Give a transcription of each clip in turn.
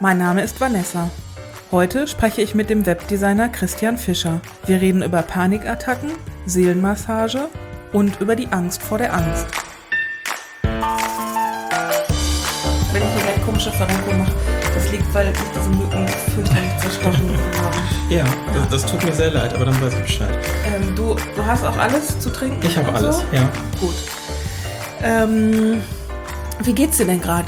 Mein Name ist Vanessa. Heute spreche ich mit dem Webdesigner Christian Fischer. Wir reden über Panikattacken, Seelenmassage und über die Angst vor der Angst. Wenn ich hier gleich komische Verrenkung mache, das liegt, weil ich diese Mücken fürchterlich zerstochen habe. Ja, das tut mir sehr leid, aber dann weiß ich Bescheid. Du hast auch alles zu trinken? Ich habe alles, so? ja. Gut. Wie geht's dir denn gerade?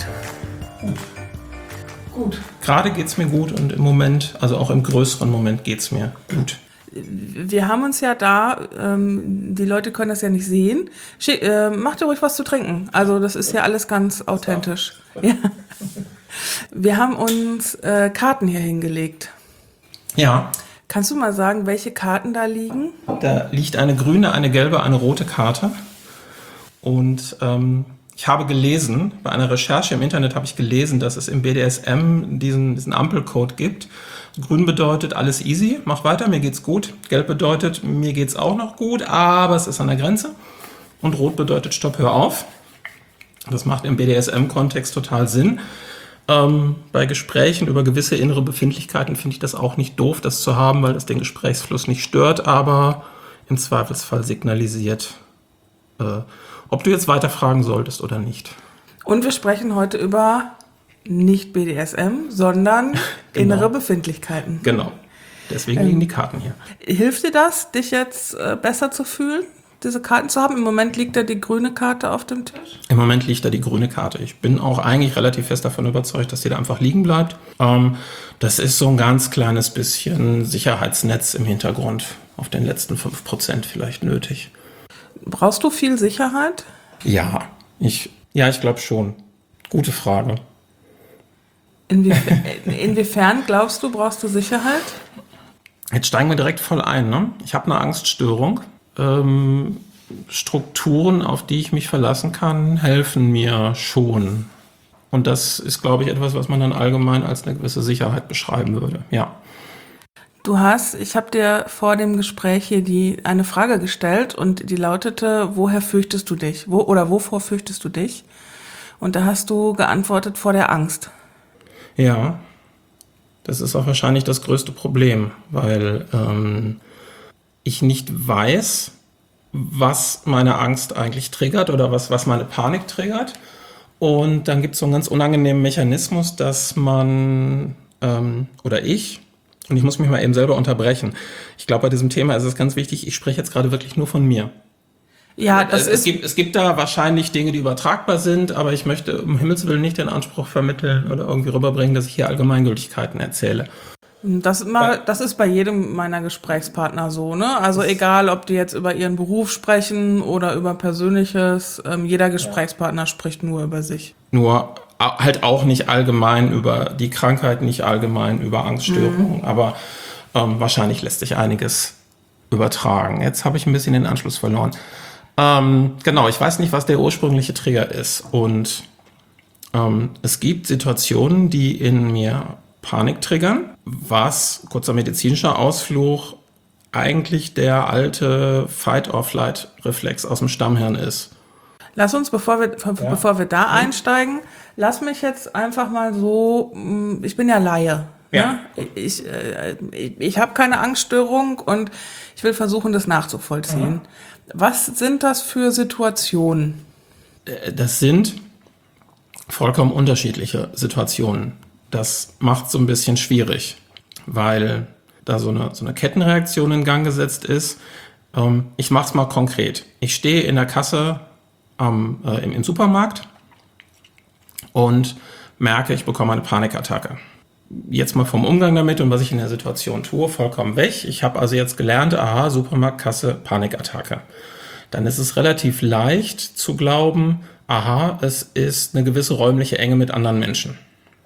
Gut. Gerade geht's mir gut und im Moment, also auch im größeren Moment geht's mir gut. Wir haben uns ja da, die Leute können das ja nicht sehen. Mach dir ruhig was zu trinken. Also das ist ja alles ganz authentisch. Ja. Wir haben uns Karten hier hingelegt. Ja. Kannst du mal sagen, welche Karten da liegen? Da liegt eine grüne, eine gelbe, eine rote Karte. Und ich habe gelesen, bei einer Recherche im Internet habe ich gelesen, dass es im BDSM diesen Ampelcode gibt. Grün bedeutet alles easy, mach weiter, mir geht's gut. Gelb bedeutet, mir geht's auch noch gut, aber es ist an der Grenze. Und rot bedeutet, stopp, hör auf. Das macht im BDSM-Kontext total Sinn. Bei Gesprächen über gewisse innere Befindlichkeiten finde ich das auch nicht doof, das zu haben, weil das den Gesprächsfluss nicht stört, aber im Zweifelsfall signalisiert, ob du jetzt weiterfragen solltest oder nicht. Und wir sprechen heute über nicht BDSM, sondern innere Befindlichkeiten. Genau. Deswegen liegen die Karten hier. Hilft dir das, dich jetzt besser zu fühlen, diese Karten zu haben? Im Moment liegt da die grüne Karte auf dem Tisch. Im Moment liegt da die grüne Karte. Ich bin auch eigentlich relativ fest davon überzeugt, dass die da einfach liegen bleibt. Das ist so ein ganz kleines bisschen Sicherheitsnetz im Hintergrund. Auf den letzten 5% vielleicht nötig. Brauchst du viel Sicherheit? Ja, ich glaube schon. Gute Frage. Inwiefern glaubst du, brauchst du Sicherheit? Jetzt steigen wir direkt voll ein. Ne? Ich habe eine Angststörung. Strukturen, auf die ich mich verlassen kann, helfen mir schon. Und das ist, glaube ich, etwas, was man dann allgemein als eine gewisse Sicherheit beschreiben würde. Ja. Ich habe dir vor dem Gespräch hier eine Frage gestellt und die lautete, woher fürchtest du dich? Wovor fürchtest du dich? Und da hast du geantwortet, vor der Angst. Ja, das ist auch wahrscheinlich das größte Problem, weil ich nicht weiß, was meine Angst eigentlich triggert oder was meine Panik triggert. Und dann gibt es so einen ganz unangenehmen Mechanismus, dass man oder ich muss mich mal eben selber unterbrechen. Ich glaube, bei diesem Thema ist es ganz wichtig, ich spreche jetzt gerade wirklich nur von mir. Ja, es gibt da wahrscheinlich Dinge, die übertragbar sind, aber ich möchte um Himmels Willen nicht den Anspruch vermitteln oder irgendwie rüberbringen, dass ich hier Allgemeingültigkeiten erzähle. Das ist bei jedem meiner Gesprächspartner so, ne? Also egal, ob die jetzt über ihren Beruf sprechen oder über Persönliches, jeder Gesprächspartner spricht nur über sich. Nur halt auch nicht allgemein über die Krankheit, nicht allgemein über Angststörungen, aber wahrscheinlich lässt sich einiges übertragen. Jetzt habe ich ein bisschen den Anschluss verloren. Genau, ich weiß nicht, was der ursprüngliche Trigger ist und es gibt Situationen, die in mir Panik triggern, was, kurzer medizinischer Ausflug, eigentlich der alte Fight-or-Flight-Reflex aus dem Stammhirn ist. Lass uns, bevor wir da einsteigen, lass mich jetzt einfach mal so, ich bin ja Laie. Ja. Ne? Ich habe keine Angststörung und ich will versuchen, das nachzuvollziehen. Mhm. Was sind das für Situationen? Das sind vollkommen unterschiedliche Situationen. Das macht so ein bisschen schwierig, weil da so eine Kettenreaktion in Gang gesetzt ist. Ich mache es mal konkret. Ich stehe in der Kasse im Supermarkt und merke, ich bekomme eine Panikattacke. Jetzt mal vom Umgang damit und was ich in der Situation tue, vollkommen weg. Ich habe also jetzt gelernt, Supermarktkasse, Panikattacke. Dann ist es relativ leicht zu glauben, es ist eine gewisse räumliche Enge mit anderen Menschen.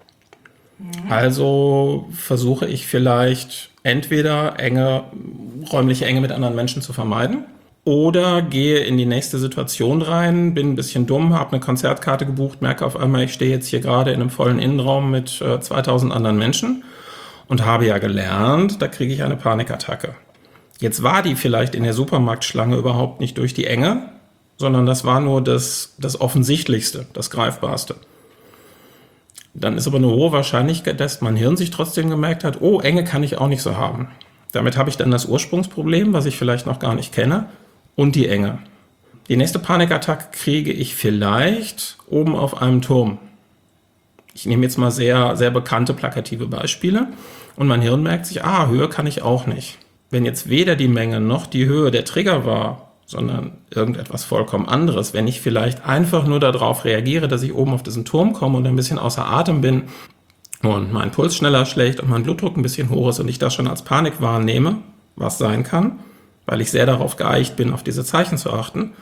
Also versuche ich vielleicht entweder räumliche Enge mit anderen Menschen zu vermeiden oder gehe in die nächste Situation rein, bin ein bisschen dumm, habe eine Konzertkarte gebucht, merke auf einmal, ich stehe jetzt hier gerade in einem vollen Innenraum mit 2000 anderen Menschen und habe ja gelernt, da kriege ich eine Panikattacke. Jetzt war die vielleicht in der Supermarktschlange überhaupt nicht durch die Enge, sondern das war nur das Offensichtlichste, das Greifbarste. Dann ist aber eine hohe Wahrscheinlichkeit, dass mein Hirn sich trotzdem gemerkt hat, oh, Enge kann ich auch nicht so haben. Damit habe ich dann das Ursprungsproblem, was ich vielleicht noch gar nicht kenne, und die Enge. Die nächste Panikattacke kriege ich vielleicht oben auf einem Turm. Ich nehme jetzt mal sehr, sehr bekannte, plakative Beispiele. Und mein Hirn merkt sich, Höhe kann ich auch nicht. Wenn jetzt weder die Menge noch die Höhe der Trigger war, sondern irgendetwas vollkommen anderes, wenn ich vielleicht einfach nur darauf reagiere, dass ich oben auf diesen Turm komme und ein bisschen außer Atem bin und mein Puls schneller schlägt und mein Blutdruck ein bisschen hoch ist und ich das schon als Panik wahrnehme, was sein kann, weil ich sehr darauf geeicht bin, auf diese Zeichen zu achten,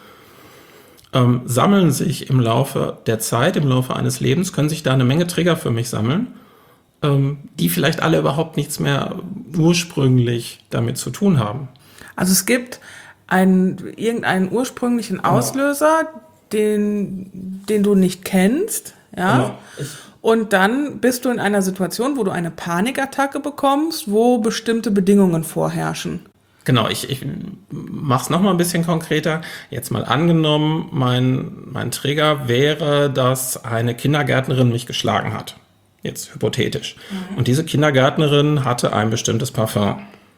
sammeln sich im Laufe der Zeit, im Laufe eines Lebens, können sich da eine Menge Trigger für mich sammeln, die vielleicht alle überhaupt nichts mehr ursprünglich damit zu tun haben. Also es gibt irgendeinen ursprünglichen Auslöser, den du nicht kennst, ja. Genau. Und dann bist du in einer Situation, wo du eine Panikattacke bekommst, wo bestimmte Bedingungen vorherrschen. Genau, ich mache es nochmal ein bisschen konkreter. Jetzt mal angenommen, mein Trigger wäre, dass eine Kindergärtnerin mich geschlagen hat. Jetzt hypothetisch. Und diese Kindergärtnerin hatte ein bestimmtes Parfum.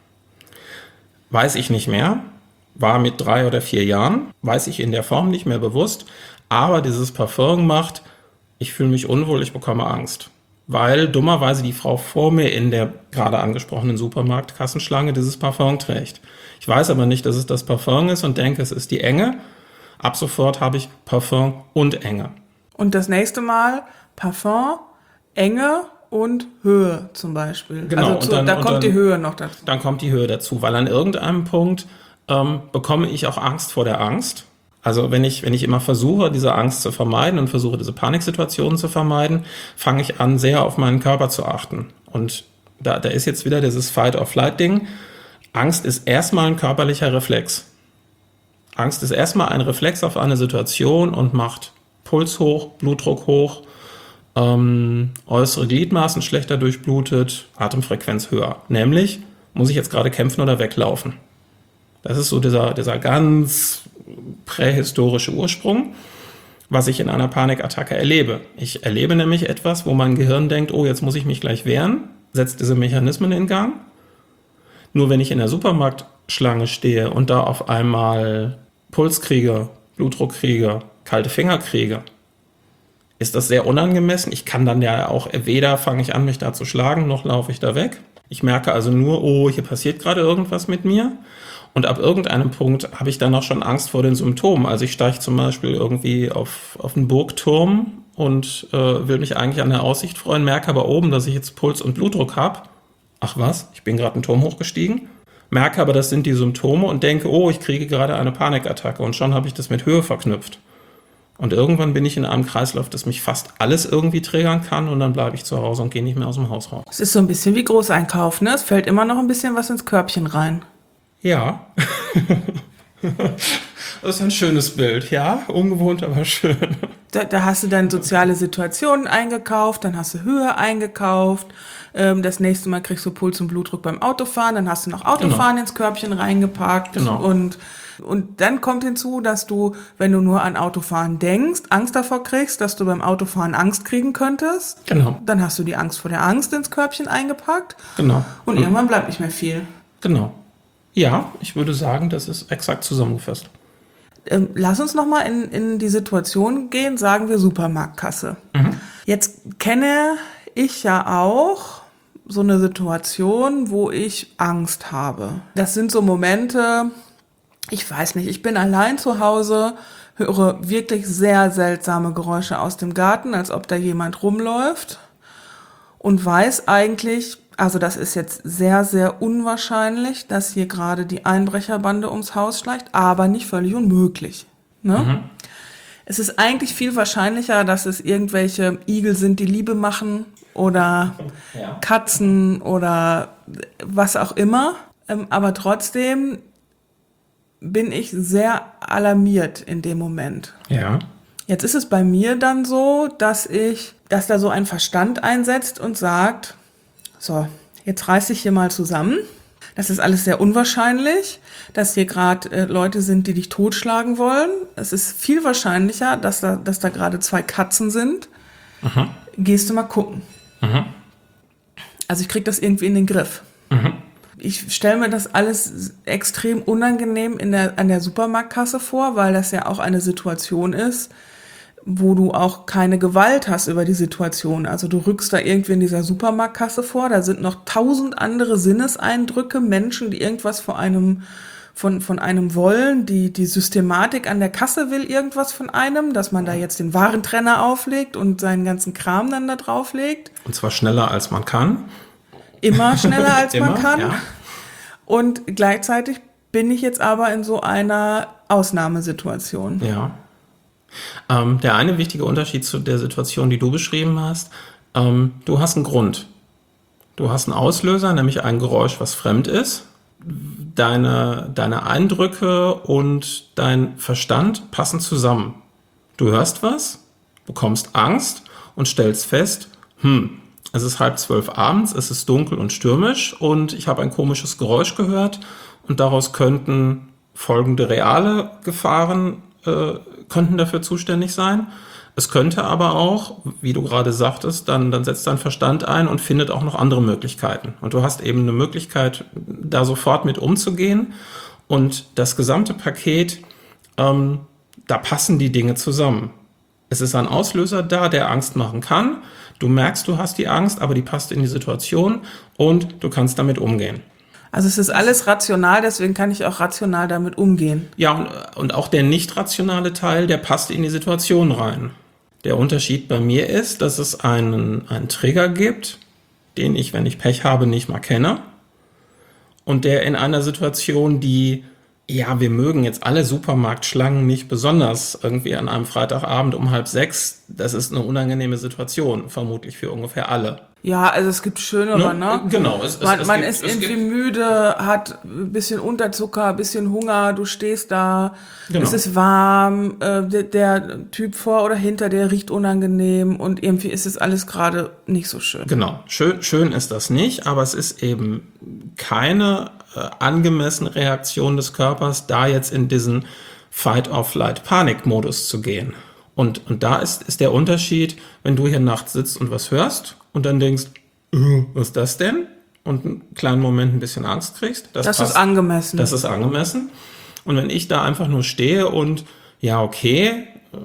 Weiß ich nicht mehr, war mit 3 oder 4 Jahren, weiß ich in der Form nicht mehr bewusst, aber dieses Parfum macht, ich fühle mich unwohl, ich bekomme Angst. Weil dummerweise die Frau vor mir in der gerade angesprochenen Supermarktkassenschlange dieses Parfum trägt. Ich weiß aber nicht, dass es das Parfum ist und denke, es ist die Enge. Ab sofort habe ich Parfum und Enge. Und das nächste Mal Parfum, Enge und Höhe zum Beispiel. Genau, also da kommt die Höhe noch dazu. Dann kommt die Höhe dazu, weil an irgendeinem Punkt bekomme ich auch Angst vor der Angst. Also wenn ich immer versuche, diese Angst zu vermeiden und versuche, diese Paniksituationen zu vermeiden, fange ich an, sehr auf meinen Körper zu achten. Und da ist jetzt wieder dieses Fight-or-Flight-Ding. Angst ist erstmal ein körperlicher Reflex. Angst ist erstmal ein Reflex auf eine Situation und macht Puls hoch, Blutdruck hoch, äußere Gliedmaßen schlechter durchblutet, Atemfrequenz höher. Nämlich, muss ich jetzt gerade kämpfen oder weglaufen? Das ist so dieser ganz prähistorische Ursprung, was ich in einer Panikattacke erlebe. Ich erlebe nämlich etwas, wo mein Gehirn denkt, oh, jetzt muss ich mich gleich wehren, setzt diese Mechanismen in Gang. Nur wenn ich in der Supermarktschlange stehe und da auf einmal Puls kriege, Blutdruck kriege, kalte Finger kriege, ist das sehr unangemessen. Ich kann dann ja auch, weder fange ich an, mich da zu schlagen, noch laufe ich da weg. Ich merke also nur, oh, hier passiert gerade irgendwas mit mir. Und ab irgendeinem Punkt habe ich dann auch schon Angst vor den Symptomen. Also ich steige zum Beispiel irgendwie auf einen Burgturm und will mich eigentlich an der Aussicht freuen, merke aber oben, dass ich jetzt Puls und Blutdruck habe. Ach was, ich bin gerade einen Turm hochgestiegen. Merke aber, das sind die Symptome und denke, oh, ich kriege gerade eine Panikattacke. Und schon habe ich das mit Höhe verknüpft. Und irgendwann bin ich in einem Kreislauf, das mich fast alles irgendwie triggern kann und dann bleibe ich zu Hause und gehe nicht mehr aus dem Haus raus. Es ist so ein bisschen wie Großeinkauf, ne? Es fällt immer noch ein bisschen was ins Körbchen rein. Ja. Das ist ein schönes Bild, ja. Ungewohnt, aber schön. Da hast du dann soziale Situationen eingekauft, dann hast du Höhe eingekauft. Das nächste Mal kriegst du Puls und Blutdruck beim Autofahren, dann hast du noch Autofahren ins Körbchen reingepackt. Genau. Und dann kommt hinzu, dass du, wenn du nur an Autofahren denkst, Angst davor kriegst, dass du beim Autofahren Angst kriegen könntest. Genau. Dann hast du die Angst vor der Angst ins Körbchen eingepackt. Genau. Und irgendwann bleibt nicht mehr viel. Genau. Ja, ich würde sagen, das ist exakt zusammengefasst. Lass uns nochmal in die Situation gehen, sagen wir Supermarktkasse. Jetzt kenne ich ja auch so eine Situation, wo ich Angst habe. Das sind so Momente, ich weiß nicht, ich bin allein zu Hause, höre wirklich sehr seltsame Geräusche aus dem Garten, als ob da jemand rumläuft und weiß eigentlich, also das ist jetzt sehr, sehr unwahrscheinlich, dass hier gerade die Einbrecherbande ums Haus schleicht, aber nicht völlig unmöglich. Ne? Es ist eigentlich viel wahrscheinlicher, dass es irgendwelche Igel sind, die Liebe machen oder Katzen oder was auch immer. Aber trotzdem bin ich sehr alarmiert in dem Moment. Ja. Jetzt ist es bei mir dann so, dass da so ein Verstand einsetzt und sagt, so, jetzt reiß dich hier mal zusammen. Das ist alles sehr unwahrscheinlich, dass hier gerade Leute sind, die dich totschlagen wollen. Es ist viel wahrscheinlicher, dass da gerade 2 Katzen sind. gehst du mal gucken. Also ich kriege das irgendwie in den Griff. Ich stelle mir das alles extrem unangenehm an der Supermarktkasse vor, weil das ja auch eine Situation ist, wo du auch keine Gewalt hast über die Situation. Also du rückst da irgendwie in dieser Supermarktkasse vor, da sind noch 1000 andere Sinneseindrücke, Menschen, die irgendwas von einem wollen, die Systematik an der Kasse will irgendwas von einem, dass man da jetzt den Warentrenner auflegt und seinen ganzen Kram dann da drauflegt. Und zwar schneller als man kann. Immer schneller als man kann. Ja. Und gleichzeitig bin ich jetzt aber in so einer Ausnahmesituation. Ja. Der eine wichtige Unterschied zu der Situation, die du beschrieben hast, du hast einen Grund. Du hast einen Auslöser, nämlich ein Geräusch, was fremd ist. Deine Eindrücke und dein Verstand passen zusammen. Du hörst was, bekommst Angst und stellst fest, es ist 11:30 abends, es ist dunkel und stürmisch und ich habe ein komisches Geräusch gehört und daraus könnten folgende reale Gefahren könnten dafür zuständig sein. Es könnte aber auch, wie du gerade sagtest, dann setzt dein Verstand ein und findet auch noch andere Möglichkeiten. Und du hast eben eine Möglichkeit, da sofort mit umzugehen. Und das gesamte Paket, da passen die Dinge zusammen. Es ist ein Auslöser da, der Angst machen kann. Du merkst, du hast die Angst, aber die passt in die Situation und du kannst damit umgehen. Also es ist alles rational, deswegen kann ich auch rational damit umgehen. Ja, und auch der nicht rationale Teil, der passt in die Situation rein. Der Unterschied bei mir ist, dass es einen Trigger gibt, den ich, wenn ich Pech habe, nicht mal kenne. Und der in einer Situation, die, ja, wir mögen jetzt alle Supermarktschlangen nicht besonders irgendwie an einem Freitagabend um 5:30, das ist eine unangenehme Situation, vermutlich für ungefähr alle. Ja, also es gibt schönere, ne? Genau. Man ist irgendwie müde, hat ein bisschen Unterzucker, ein bisschen Hunger, du stehst da, Genau. Es ist warm, der Typ vor oder hinter dir riecht unangenehm und irgendwie ist es alles gerade nicht so schön. Genau, schön ist das nicht, aber es ist eben keine angemessene Reaktion des Körpers, da jetzt in diesen Fight-or-Flight-Panik-Modus zu gehen. Und da ist der Unterschied, wenn du hier nachts sitzt und was hörst und dann denkst, was ist das denn? Und einen kleinen Moment ein bisschen Angst kriegst. Das ist angemessen. Das ist angemessen. Und wenn ich da einfach nur stehe und, ja, okay,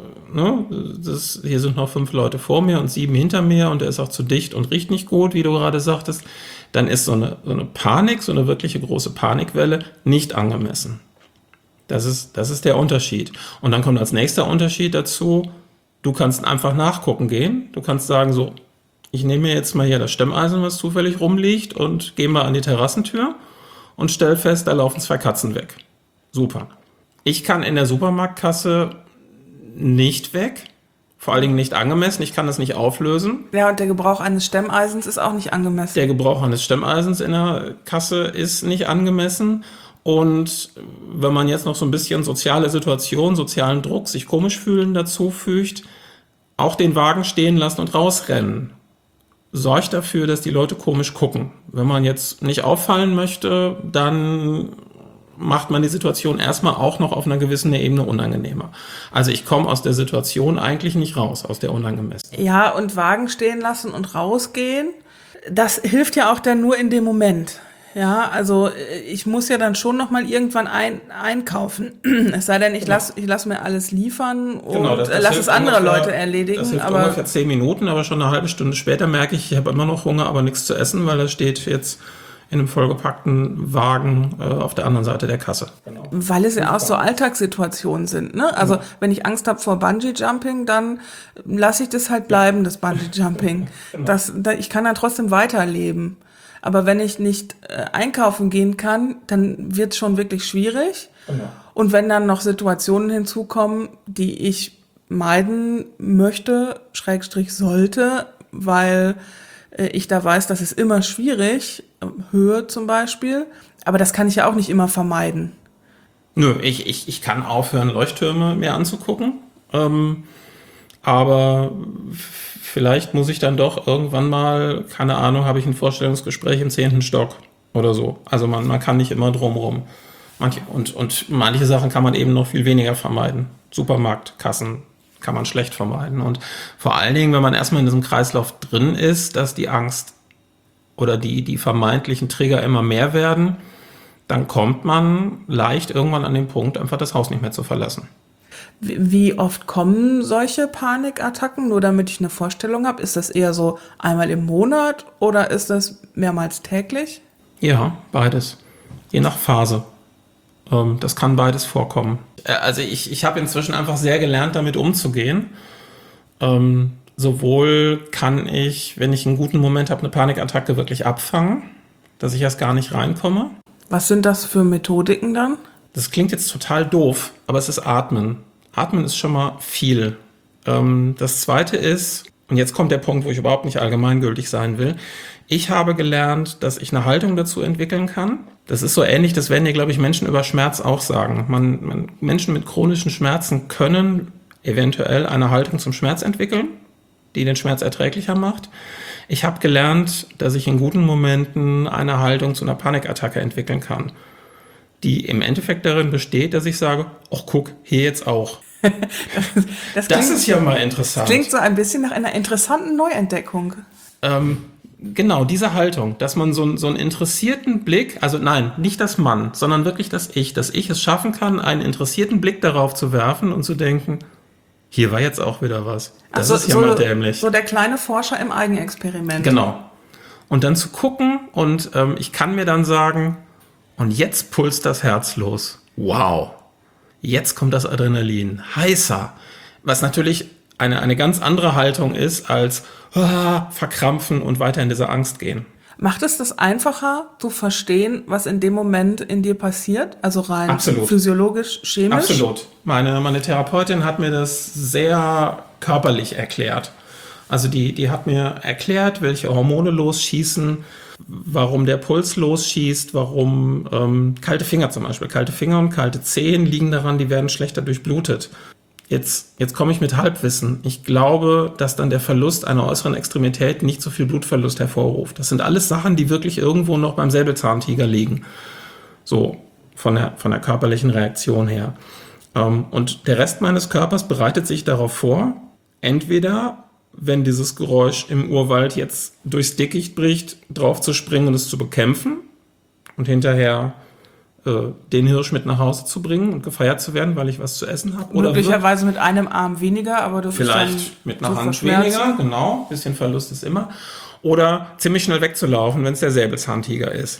hier sind noch 5 Leute vor mir und 7 hinter mir und der ist auch zu dicht und riecht nicht gut, wie du gerade sagtest, dann ist so eine Panik, so eine wirkliche große Panikwelle nicht angemessen. Das ist der Unterschied. Und dann kommt als nächster Unterschied dazu, du kannst einfach nachgucken gehen. Du kannst sagen so, ich nehme mir jetzt mal hier das Stemmeisen, was zufällig rumliegt und gehe mal an die Terrassentür und stell fest, da laufen 2 Katzen weg. Super. Ich kann in der Supermarktkasse nicht weg, vor allen Dingen nicht angemessen, ich kann das nicht auflösen. Ja, und der Gebrauch eines Stemmeisens ist auch nicht angemessen. Der Gebrauch eines Stemmeisens in der Kasse ist nicht angemessen. Und wenn man jetzt noch so ein bisschen soziale Situation, sozialen Druck, sich komisch fühlen dazu fügt, auch den Wagen stehen lassen und rausrennen, sorgt dafür, dass die Leute komisch gucken. Wenn man jetzt nicht auffallen möchte, dann macht man die Situation erstmal auch noch auf einer gewissen Ebene unangenehmer. Also ich komme aus der Situation eigentlich nicht raus, aus der unangemessen. Ja, und Wagen stehen lassen und rausgehen, das hilft ja auch dann nur in dem Moment. Ja, also ich muss ja dann schon noch mal irgendwann einkaufen. Es sei denn, ich lass mir alles liefern und lass es andere Leute erledigen. Das hilft aber ungefähr 10 Minuten, aber schon eine halbe Stunde später merke ich habe immer noch Hunger, aber nichts zu essen, weil da steht jetzt in einem vollgepackten Wagen auf der anderen Seite der Kasse. Genau. Weil es ja auch so Alltagssituationen sind, ne? Also wenn ich Angst habe vor Bungee-Jumping, dann lasse ich das halt bleiben, das Bungee-Jumping. Genau. Ich kann dann trotzdem weiterleben. Aber wenn ich nicht einkaufen gehen kann, dann wird es schon wirklich schwierig. Genau. Und wenn dann noch Situationen hinzukommen, die ich meiden möchte, / sollte, weil ich da weiß, das ist immer schwierig, Höhe zum Beispiel, aber das kann ich ja auch nicht immer vermeiden. Nö, ich kann aufhören, Leuchttürme mir anzugucken, aber vielleicht muss ich dann doch irgendwann mal, keine Ahnung, habe ich ein Vorstellungsgespräch im 10. Stock oder so. Also man kann nicht immer drumrum. Und manche Sachen kann man eben noch viel weniger vermeiden. Supermarktkassen kann man schlecht vermeiden. Und vor allen Dingen, wenn man erstmal in diesem Kreislauf drin ist, dass die Angst oder die vermeintlichen Trigger immer mehr werden, dann kommt man leicht irgendwann an den Punkt, einfach das Haus nicht mehr zu verlassen. Wie oft kommen solche Panikattacken? Nur damit ich eine Vorstellung habe, ist das eher so einmal im Monat oder ist das mehrmals täglich? Ja, beides. Je nach Phase. Das kann beides vorkommen. Also ich habe inzwischen einfach sehr gelernt, damit umzugehen. Sowohl kann ich, wenn ich einen guten Moment habe, eine Panikattacke wirklich abfangen, dass ich erst gar nicht reinkomme. Was sind das für Methodiken dann? Das klingt jetzt total doof, aber es ist Atmen. Atmen ist schon mal viel. Das Zweite ist, und jetzt kommt der Punkt, wo ich überhaupt nicht allgemeingültig sein will, ich habe gelernt, dass ich eine Haltung dazu entwickeln kann. Das ist so ähnlich, das werden dir, glaube ich, Menschen über Schmerz auch sagen. Menschen mit chronischen Schmerzen können eventuell eine Haltung zum Schmerz entwickeln, die den Schmerz erträglicher macht. Ich habe gelernt, dass ich in guten Momenten eine Haltung zu einer Panikattacke entwickeln kann, die im Endeffekt darin besteht, dass ich sage, ach guck, hier jetzt auch. Das ist ja mal interessant. Klingt so ein bisschen nach einer interessanten Neuentdeckung. Genau, diese Haltung, dass man so einen interessierten Blick, also nein, nicht das Mann, sondern wirklich dass ich es schaffen kann, einen interessierten Blick darauf zu werfen und zu denken, hier war jetzt auch wieder was. Das ist ja mal dämlich. So der kleine Forscher im Eigenexperiment. Genau. Und dann zu gucken und ich kann mir dann sagen, und jetzt pulst das Herz los. Wow. Jetzt kommt das Adrenalin. Heißer. Was natürlich eine ganz andere Haltung ist als verkrampfen und weiter in diese Angst gehen. Macht es das einfacher zu verstehen, was in dem Moment in dir passiert? Also rein Absolut. Physiologisch, chemisch? Absolut. Meine Therapeutin hat mir das sehr körperlich erklärt. Also die hat mir erklärt, welche Hormone losschießen, warum der Puls losschießt, warum kalte Finger zum Beispiel. Kalte Finger und kalte Zehen liegen daran, die werden schlechter durchblutet. Jetzt komme ich mit Halbwissen. Ich glaube, dass dann der Verlust einer äußeren Extremität nicht so viel Blutverlust hervorruft. Das sind alles Sachen, die wirklich irgendwo noch beim Säbelzahntiger liegen. So von der körperlichen Reaktion her. Und der Rest meines Körpers bereitet sich darauf vor, entweder, wenn dieses Geräusch im Urwald jetzt durchs Dickicht bricht, drauf zu springen und es zu bekämpfen und hinterher den Hirsch mit nach Hause zu bringen und gefeiert zu werden, weil ich was zu essen habe. Oder möglicherweise mit einem Arm weniger, aber das vielleicht ist dann mit einer Hand weniger, genau. Ein bisschen Verlust ist immer. Oder ziemlich schnell wegzulaufen, wenn es der Säbelzahntiger ist.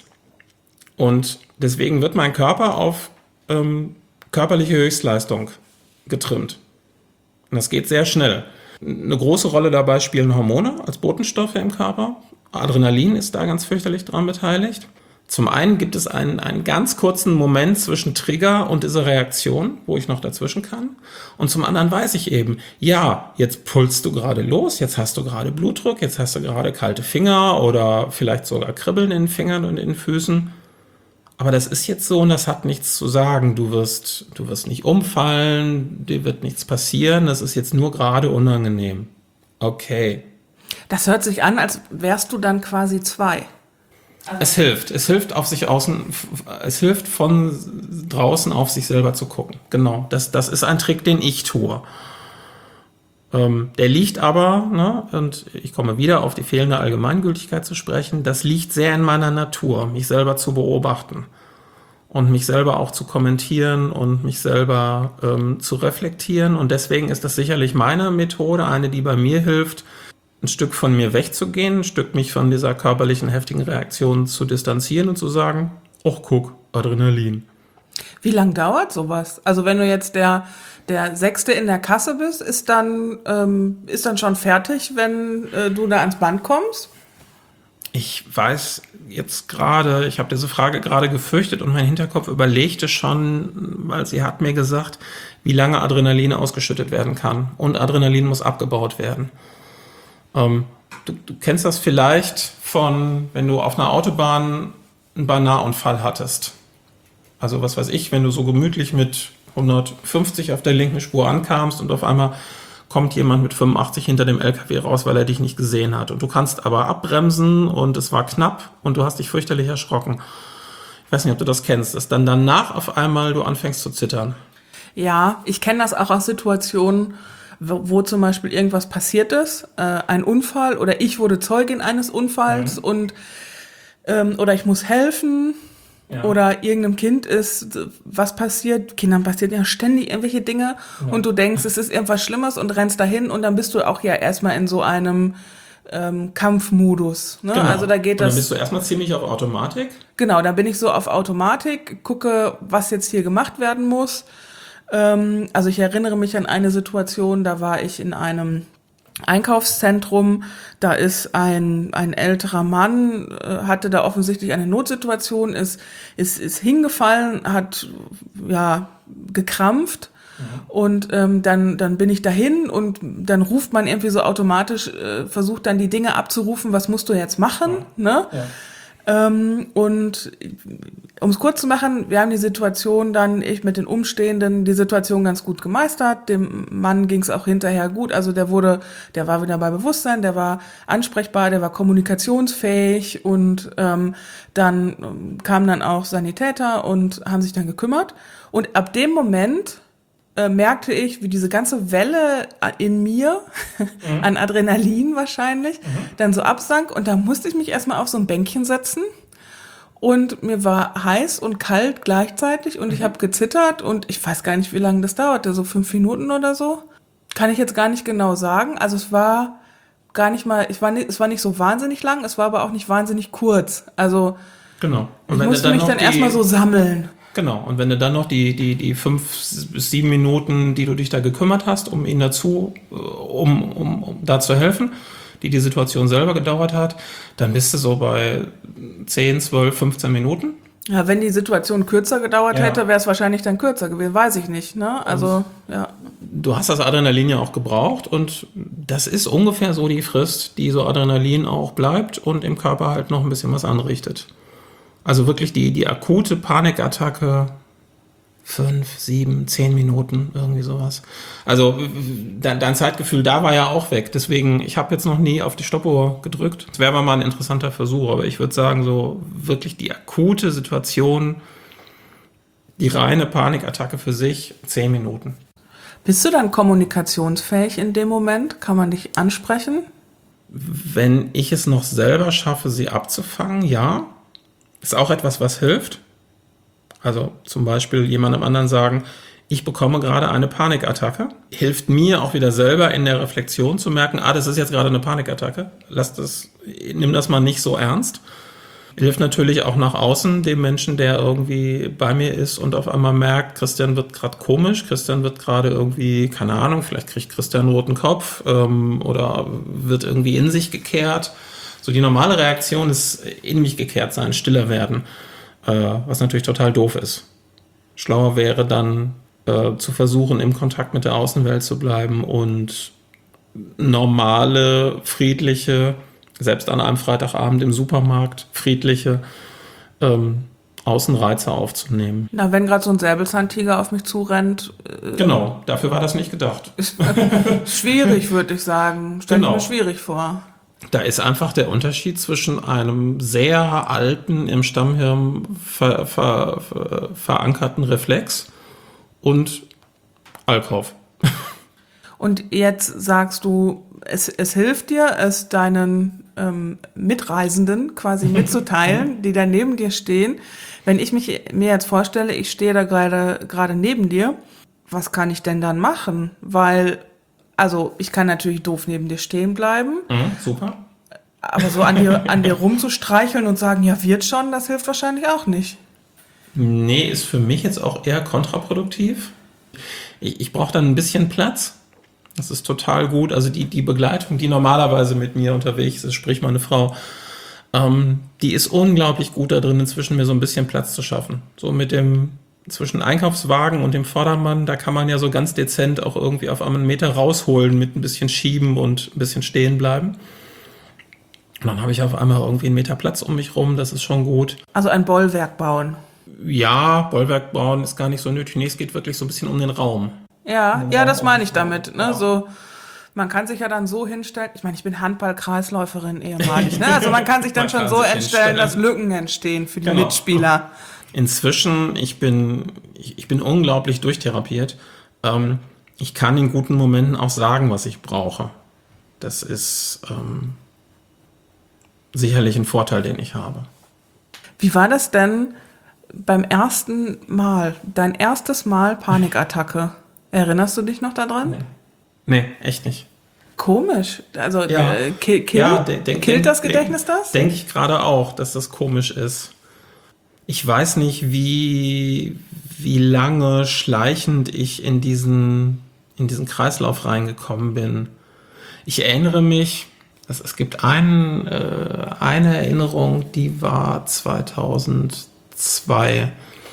Und deswegen wird mein Körper auf körperliche Höchstleistung getrimmt. Und das geht sehr schnell. Eine große Rolle dabei spielen Hormone als Botenstoffe im Körper. Adrenalin ist da ganz fürchterlich dran beteiligt. Zum einen gibt es einen ganz kurzen Moment zwischen Trigger und dieser Reaktion, wo ich noch dazwischen kann. Und zum anderen weiß ich eben, ja, jetzt pulst du gerade los, jetzt hast du gerade Blutdruck, jetzt hast du gerade kalte Finger oder vielleicht sogar Kribbeln in den Fingern und in den Füßen. Aber das ist jetzt so und das hat nichts zu sagen. Du wirst nicht umfallen, dir wird nichts passieren, das ist jetzt nur gerade unangenehm. Okay. Das hört sich an, als wärst du dann quasi 2. Es hilft von draußen auf sich selber zu gucken. Genau, das ist ein Trick, den ich tue. Der liegt aber, ne, und ich komme wieder auf die fehlende Allgemeingültigkeit zu sprechen, das liegt sehr in meiner Natur, mich selber zu beobachten und mich selber auch zu kommentieren und mich selber zu reflektieren. Und deswegen ist das sicherlich meine Methode, eine, die bei mir hilft, ein Stück von mir wegzugehen, ein Stück mich von dieser körperlichen, heftigen Reaktion zu distanzieren und zu sagen, ach guck, Adrenalin. Wie lang dauert sowas? Also wenn du jetzt der Sechste in der Kasse bist, ist dann schon fertig, wenn du da ans Band kommst? Ich weiß jetzt gerade, ich habe diese Frage gerade gefürchtet und mein Hinterkopf überlegte schon, weil sie hat mir gesagt, wie lange Adrenalin ausgeschüttet werden kann. Und Adrenalin muss abgebaut werden. Du kennst das vielleicht von, wenn du auf einer Autobahn einen Beinaheunfall hattest. Also was weiß ich, wenn du so gemütlich mit 150 auf der linken Spur ankamst und auf einmal kommt jemand mit 85 hinter dem LKW raus, weil er dich nicht gesehen hat. Und du kannst aber abbremsen und es war knapp und du hast dich fürchterlich erschrocken. Ich weiß nicht, ob du das kennst, dass dann danach auf einmal du anfängst zu zittern. Ja, ich kenne das auch aus Situationen, wo zum Beispiel irgendwas passiert ist, ein Unfall oder ich wurde Zeugin eines Unfalls und oder ich muss helfen. Ja. Oder irgendeinem Kind ist was passiert. Kindern passieren ja ständig irgendwelche Dinge und du denkst, es ist irgendwas Schlimmes und rennst dahin und dann bist du auch ja erstmal in so einem Kampfmodus. Ne? Genau. Also da geht das. Dann bist du erstmal ziemlich auf Automatik. Genau, dann bin ich so auf Automatik, gucke, was jetzt hier gemacht werden muss. Also ich erinnere mich an eine Situation, da war ich in einem Einkaufszentrum, da ist ein älterer Mann, hatte da offensichtlich eine Notsituation, ist hingefallen, hat ja gekrampft und dann bin ich dahin und dann ruft man irgendwie so automatisch, versucht dann die Dinge abzurufen, was musst du jetzt machen, ne? Ja. Und um es kurz zu machen, wir haben die Situation dann, ich mit den Umstehenden, die Situation ganz gut gemeistert. Dem Mann ging es auch hinterher gut. Also der war wieder bei Bewusstsein, der war ansprechbar, der war kommunikationsfähig und dann kamen dann auch Sanitäter und haben sich dann gekümmert. Und ab dem Moment merkte ich, wie diese ganze Welle in mir, an Adrenalin wahrscheinlich, dann so absank und da musste ich mich erstmal auf so ein Bänkchen setzen und mir war heiß und kalt gleichzeitig und ich habe gezittert und ich weiß gar nicht, wie lange das dauerte, so 5 Minuten oder so. Kann ich jetzt gar nicht genau sagen. Also es war gar nicht mal, es war nicht so wahnsinnig lang, es war aber auch nicht wahnsinnig kurz. Also genau. Und ich musste mich dann erstmal so sammeln. Genau, und wenn du dann noch die 5 bis 7 Minuten, die du dich da gekümmert hast, um ihn dazu, um da zu helfen, die Situation selber gedauert hat, dann bist du so bei 10, 12, 15 Minuten. Ja, wenn die Situation kürzer gedauert hätte, wäre es wahrscheinlich dann kürzer gewesen, weiß ich nicht, ne? Also, ja. Du hast das Adrenalin ja auch gebraucht und das ist ungefähr so die Frist, die so Adrenalin auch bleibt und im Körper halt noch ein bisschen was anrichtet. Also wirklich die akute Panikattacke, 5, 7, 10 Minuten, irgendwie sowas. Also dein Zeitgefühl da war ja auch weg. Deswegen, ich habe jetzt noch nie auf die Stoppuhr gedrückt. Das wäre mal ein interessanter Versuch, aber ich würde sagen, so wirklich die akute Situation, die reine Panikattacke für sich, 10 Minuten. Bist du dann kommunikationsfähig in dem Moment? Kann man dich ansprechen? Wenn ich es noch selber schaffe, sie abzufangen, ja. Ist auch etwas, was hilft. Also zum Beispiel jemandem anderen sagen, ich bekomme gerade eine Panikattacke. Hilft mir auch wieder selber in der Reflexion zu merken, das ist jetzt gerade eine Panikattacke. Nimm das mal nicht so ernst. Hilft natürlich auch nach außen dem Menschen, der irgendwie bei mir ist und auf einmal merkt, Christian wird gerade komisch, Christian wird gerade irgendwie, keine Ahnung, vielleicht kriegt Christian einen roten Kopf oder wird irgendwie in sich gekehrt. So die normale Reaktion ist in mich gekehrt sein, stiller werden, was natürlich total doof ist. Schlauer wäre dann zu versuchen, im Kontakt mit der Außenwelt zu bleiben und normale, friedliche, selbst an einem Freitagabend im Supermarkt, friedliche Außenreize aufzunehmen. Na, wenn gerade so ein Säbelzahntiger auf mich zurennt. Genau, dafür war das nicht gedacht. Schwierig, würde ich sagen. Stell mir schwierig vor. Da ist einfach der Unterschied zwischen einem sehr alten, im Stammhirn verankerten Reflex und Allkauf. Und jetzt sagst du, es hilft dir, es deinen Mitreisenden quasi mitzuteilen, die da neben dir stehen. Wenn ich mir jetzt vorstelle, ich stehe da gerade neben dir, was kann ich denn dann machen? Weil, also ich kann natürlich doof neben dir stehen bleiben. Super. Aber so an dir rumzustreicheln und sagen, ja, wird schon, das hilft wahrscheinlich auch nicht. Nee, ist für mich jetzt auch eher kontraproduktiv. Ich brauche dann ein bisschen Platz. Das ist total gut. Also die Begleitung, die normalerweise mit mir unterwegs ist, sprich meine Frau, die ist unglaublich gut da drin, inzwischen mir so ein bisschen Platz zu schaffen. So mit dem zwischen Einkaufswagen und dem Vordermann, da kann man ja so ganz dezent auch irgendwie auf einen Meter rausholen mit ein bisschen schieben und ein bisschen stehen bleiben. Und dann habe ich auf einmal irgendwie einen Meter Platz um mich rum, das ist schon gut. Also ein Bollwerk bauen. Ja, Bollwerk bauen ist gar nicht so nötig. Nee, es geht wirklich so ein bisschen um den Raum. Ja, das meine ich damit. Ne? So, man kann sich ja dann so hinstellen, ich meine, ich bin Handball-Kreisläuferin ehemalig, ne? Also man kann sich dann schon so entstellen, dass Lücken entstehen für die Mitspieler. Inzwischen, ich bin unglaublich durchtherapiert. Ich kann in guten Momenten auch sagen, was ich brauche. Das ist sicherlich ein Vorteil, den ich habe. Wie war das denn beim ersten Mal, dein erstes Mal Panikattacke? Erinnerst du dich noch daran? Nee, echt nicht. Komisch. Also Ja. killt das Gedächtnis das? Denke ich gerade auch, dass das komisch ist. Ich weiß nicht, wie lange schleichend ich in diesen Kreislauf reingekommen bin. Ich erinnere mich, es gibt eine Erinnerung, die war 2002.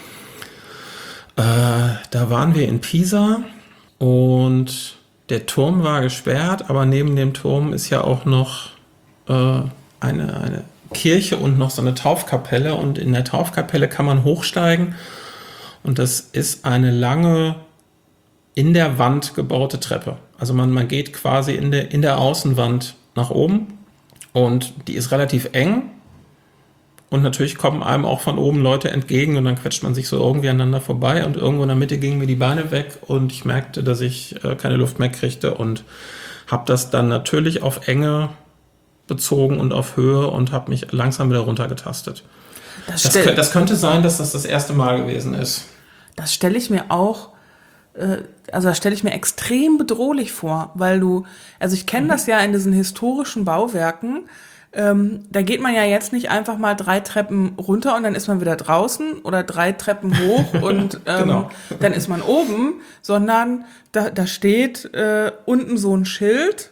Da waren wir in Pisa und der Turm war gesperrt, aber neben dem Turm ist ja auch noch eine Kirche und noch so eine Taufkapelle. Und in der Taufkapelle kann man hochsteigen. Und das ist eine lange, in der Wand gebaute Treppe. Also man geht quasi in der Außenwand nach oben. Und die ist relativ eng. Und natürlich kommen einem auch von oben Leute entgegen und dann quetscht man sich so irgendwie aneinander vorbei und irgendwo in der Mitte gingen mir die Beine weg und ich merkte, dass ich keine Luft mehr kriegte und habe das dann natürlich auf Enge bezogen und auf Höhe und habe mich langsam wieder runtergetastet. Das könnte sein, dass das erste Mal gewesen ist. Das stelle ich mir auch, das stelle ich mir extrem bedrohlich vor, weil ich kenne das ja in diesen historischen Bauwerken. Da geht man ja jetzt nicht einfach mal 3 Treppen runter und dann ist man wieder draußen oder 3 Treppen hoch und Genau. dann ist man oben, sondern da steht unten so ein Schild,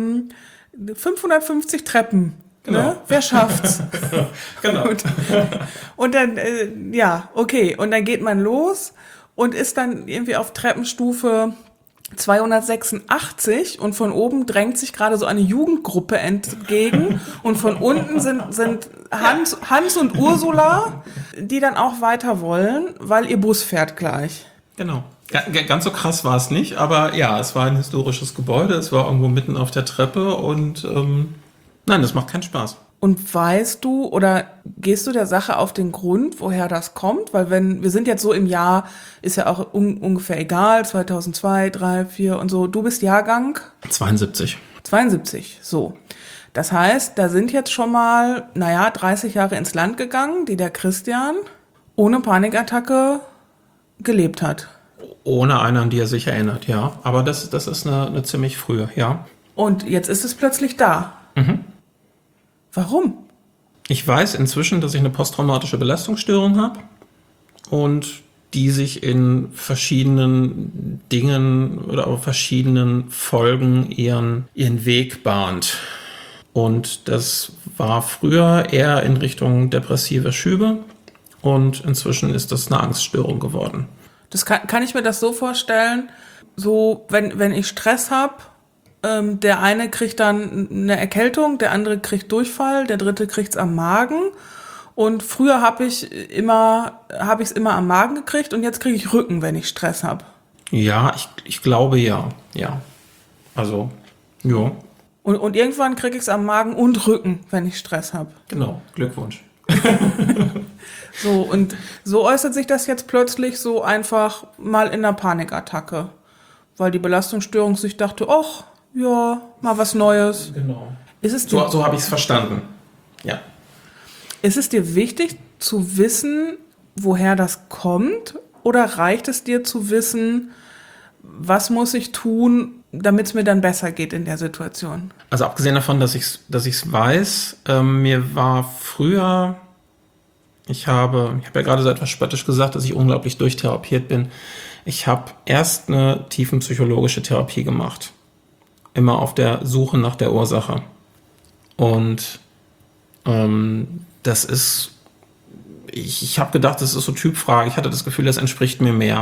550 Treppen. Genau. Ne? Wer schafft's? Genau. Und dann, okay. Und dann geht man los und ist dann irgendwie auf Treppenstufe 286 und von oben drängt sich gerade so eine Jugendgruppe entgegen und von unten sind Hans und Ursula, die dann auch weiter wollen, weil ihr Bus fährt gleich. Genau. Ganz so krass war es nicht, aber ja, es war ein historisches Gebäude, es war irgendwo mitten auf der Treppe und nein, das macht keinen Spaß. Und weißt du oder gehst du der Sache auf den Grund, woher das kommt? Weil wir sind jetzt so im Jahr, ist ja auch ungefähr egal, 2002, 3, 4 und so. Du bist Jahrgang? 72. 72, so. Das heißt, da sind jetzt schon mal, 30 Jahre ins Land gegangen, die der Christian ohne Panikattacke gelebt hat. Ohne eine, an die er sich erinnert, ja. Aber das ist eine ziemlich frühe, ja. Und jetzt ist es plötzlich da. Mhm. Warum? Ich weiß inzwischen, dass ich eine posttraumatische Belastungsstörung habe und die sich in verschiedenen Dingen oder auf verschiedenen Folgen ihren Weg bahnt. Und das war früher eher in Richtung depressive Schübe und inzwischen ist das eine Angststörung geworden. Das kann ich mir das so vorstellen, so wenn ich Stress habe, der eine kriegt dann eine Erkältung, der andere kriegt Durchfall, der dritte kriegt's am Magen. Und früher habe ich's immer am Magen gekriegt und jetzt kriege ich Rücken, wenn ich Stress habe. Ja, ich glaube ja. Ja. Also, ja. Und irgendwann kriege ich's am Magen und Rücken, wenn ich Stress habe. Genau, Glückwunsch. So, und so äußert sich das jetzt plötzlich so einfach mal in einer Panikattacke. Weil die Belastungsstörung sich dachte, ach, ja, mal was Neues. Genau. So habe ich es verstanden. Ja. Ist es dir wichtig zu wissen, woher das kommt? Oder reicht es dir zu wissen, was muss ich tun, damit es mir dann besser geht in der Situation? Also abgesehen davon, dass ich's weiß, mir war früher, ich habe ja gerade so etwas spöttisch gesagt, dass ich unglaublich durchtherapiert bin. Ich habe erst eine tiefenpsychologische Therapie gemacht. Immer auf der Suche nach der Ursache. Und das ist, ich habe gedacht, das ist so Typfrage. Ich hatte das Gefühl, das entspricht mir mehr.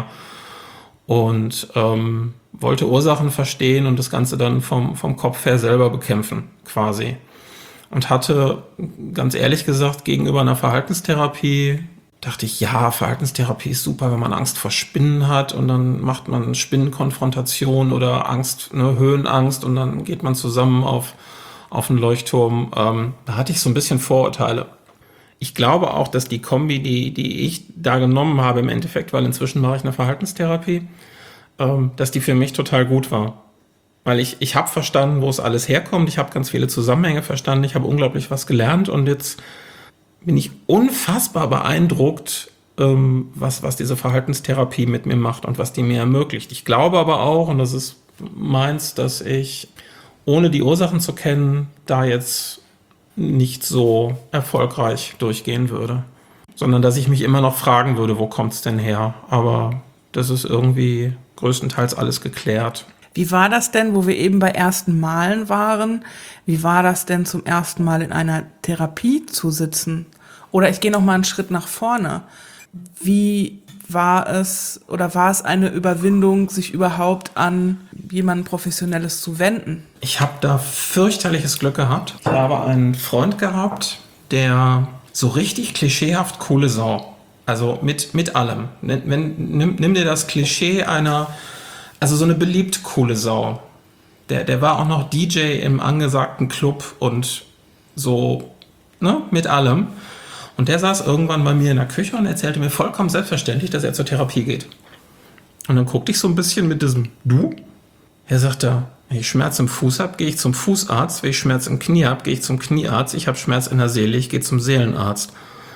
Und wollte Ursachen verstehen und das Ganze dann vom Kopf her selber bekämpfen, quasi. Und hatte, ganz ehrlich gesagt, gegenüber einer Verhaltenstherapie, dachte ich, ja, Verhaltenstherapie ist super, wenn man Angst vor Spinnen hat und dann macht man Spinnenkonfrontation oder Angst, Höhenangst und dann geht man zusammen auf einen Leuchtturm. Da hatte ich so ein bisschen Vorurteile. Ich glaube auch, dass die Kombi, die ich da genommen habe im Endeffekt, weil inzwischen mache ich eine Verhaltenstherapie, dass die für mich total gut war. Weil ich habe verstanden, wo es alles herkommt. Ich habe ganz viele Zusammenhänge verstanden. Ich habe unglaublich was gelernt. Und jetzt bin ich unfassbar beeindruckt, was diese Verhaltenstherapie mit mir macht und was die mir ermöglicht. Ich glaube aber auch, und das ist meins, dass ich, ohne die Ursachen zu kennen, da jetzt nicht so erfolgreich durchgehen würde. Sondern dass ich mich immer noch fragen würde, wo kommt's denn her? Aber das ist irgendwie größtenteils alles geklärt. Wie war das denn, wo wir eben bei ersten Malen waren? Wie war das denn zum ersten Mal in einer Therapie zu sitzen? Oder ich gehe noch mal einen Schritt nach vorne. Wie war es oder war es eine Überwindung, sich überhaupt an jemanden Professionelles zu wenden? Ich habe da fürchterliches Glück gehabt. Ich habe einen Freund gehabt, der so richtig klischeehaft coole Sau. Also mit allem. Nimm dir das Klischee einer, also so eine beliebt coole Sau. Der war auch noch DJ im angesagten Club und so, ne, mit allem. Und der saß irgendwann bei mir in der Küche und erzählte mir vollkommen selbstverständlich, dass er zur Therapie geht. Und dann guckte ich so ein bisschen mit diesem Du. Er sagte, wenn ich Schmerz im Fuß habe, gehe ich zum Fußarzt. Wenn ich Schmerz im Knie habe, gehe ich zum Kniearzt. Ich habe Schmerz in der Seele, ich gehe zum Seelenarzt.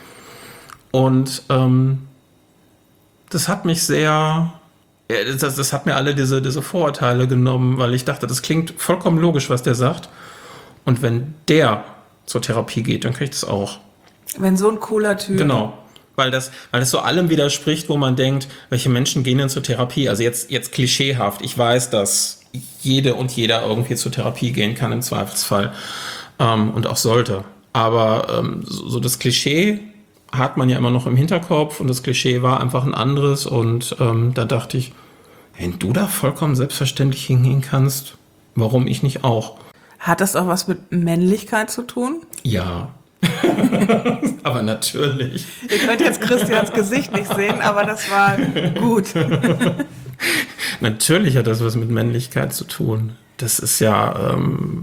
Und das hat mich sehr, das hat mir alle diese Vorurteile genommen, weil ich dachte, das klingt vollkommen logisch, was der sagt. Und wenn der zur Therapie geht, dann kann ich das auch. Wenn so ein cooler Typ. Genau. Weil das so allem widerspricht, wo man denkt, welche Menschen gehen denn zur Therapie? Also jetzt klischeehaft. Ich weiß, dass jede und jeder irgendwie zur Therapie gehen kann im Zweifelsfall und auch sollte. Aber so das Klischee hat man ja immer noch im Hinterkopf und das Klischee war einfach ein anderes und da dachte ich, wenn du da vollkommen selbstverständlich hingehen kannst, warum ich nicht auch? Hat das auch was mit Männlichkeit zu tun? Ja. Aber natürlich. Ihr könnt jetzt Christians Gesicht nicht sehen, aber das war gut. Natürlich hat das was mit Männlichkeit zu tun. Das ist ja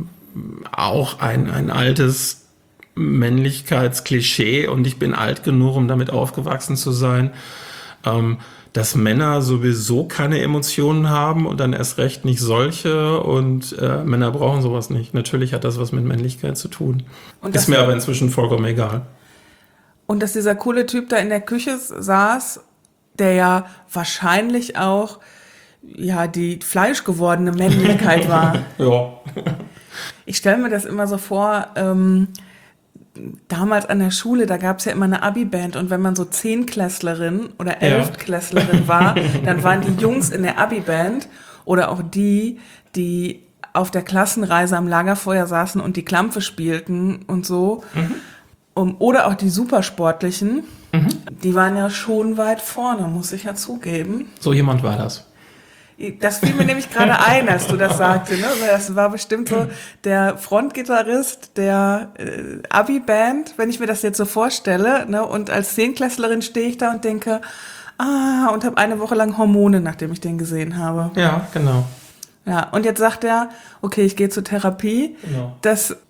auch ein altes Männlichkeitsklischee und ich bin alt genug, um damit aufgewachsen zu sein, dass Männer sowieso keine Emotionen haben und dann erst recht nicht solche und Männer brauchen sowas nicht. Natürlich hat das was mit Männlichkeit zu tun. Und ist mir aber inzwischen vollkommen egal. Und dass dieser coole Typ da in der Küche saß, der ja wahrscheinlich auch ja die fleischgewordene Männlichkeit war. Ja. Ich stelle mir das immer so vor, damals an der Schule, da gab es ja immer eine Abi-Band und wenn man so 10-Klässlerin oder 11-Klässlerin war, dann waren die Jungs in der Abi-Band oder auch die auf der Klassenreise am Lagerfeuer saßen und die Klampfe spielten und so. Oder auch die Supersportlichen, die waren ja schon weit vorne, muss ich ja zugeben. So jemand war das. Das fiel mir nämlich gerade ein, als du das sagte, ne? Weil das war bestimmt so der Frontgitarrist der Abi-Band, wenn ich mir das jetzt so vorstelle, ne? Und als Zehnklässlerin stehe ich da und denke, und habe eine Woche lang Hormone, nachdem ich den gesehen habe. Ja, genau. Ja, und jetzt sagt er, okay, ich gehe zur Therapie. Genau.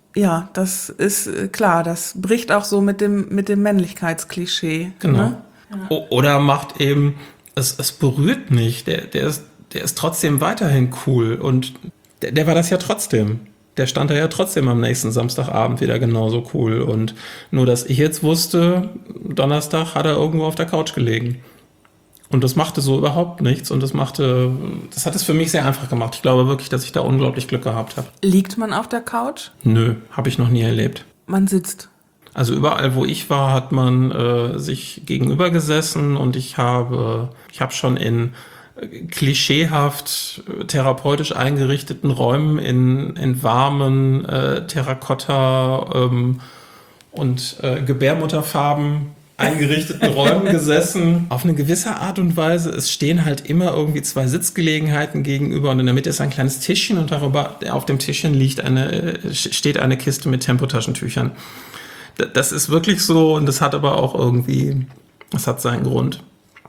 Das ist klar, das bricht auch so mit dem Männlichkeitsklischee. Genau. Ne? Ja. Oder macht eben, es berührt mich, der ist trotzdem weiterhin cool und der war das ja trotzdem. Der stand da ja trotzdem am nächsten Samstagabend wieder genauso cool und nur, dass ich jetzt wusste, Donnerstag hat er irgendwo auf der Couch gelegen. Und das machte so überhaupt nichts und das hat es für mich sehr einfach gemacht. Ich glaube wirklich, dass ich da unglaublich Glück gehabt habe. Liegt man auf der Couch? Nö, habe ich noch nie erlebt. Man sitzt. Also überall, wo ich war, hat man sich gegenüber gesessen und ich habe schon in klischeehaft therapeutisch eingerichteten Räumen in warmen Terrakotta und Gebärmutterfarben eingerichteten Räumen gesessen. Auf eine gewisse Art und Weise, es stehen halt immer irgendwie 2 Sitzgelegenheiten gegenüber und in der Mitte ist ein kleines Tischchen und darüber auf dem Tischchen steht eine Kiste mit Tempotaschentüchern. Das ist wirklich so und das hat aber auch irgendwie, das hat seinen Grund.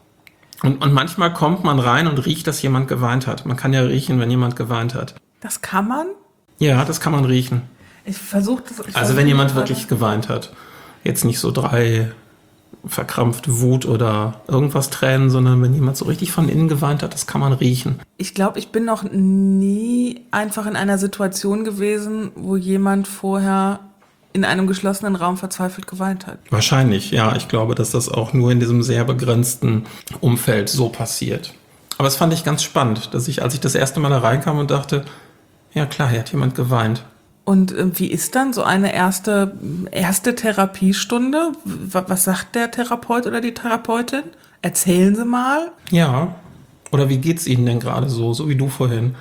Und manchmal kommt man rein und riecht, dass jemand geweint hat. Man kann ja riechen, wenn jemand geweint hat. Das kann man? Ja, das kann man riechen. Ich versuche das. Also wenn jemand wirklich geweint hat. Jetzt nicht so 3 verkrampfte Wut oder irgendwas Tränen, sondern wenn jemand so richtig von innen geweint hat, das kann man riechen. Ich glaube, ich bin noch nie einfach in einer Situation gewesen, wo jemand vorher in einem geschlossenen Raum verzweifelt geweint hat. Wahrscheinlich, ja. Ich glaube, dass das auch nur in diesem sehr begrenzten Umfeld so passiert. Aber das fand ich ganz spannend, dass ich, als ich das erste Mal da reinkam und dachte, ja klar, hier hat jemand geweint. Und wie ist dann so eine erste Therapiestunde? Was sagt der Therapeut oder die Therapeutin? Erzählen Sie mal. Ja. Oder wie geht's Ihnen denn gerade so wie du vorhin?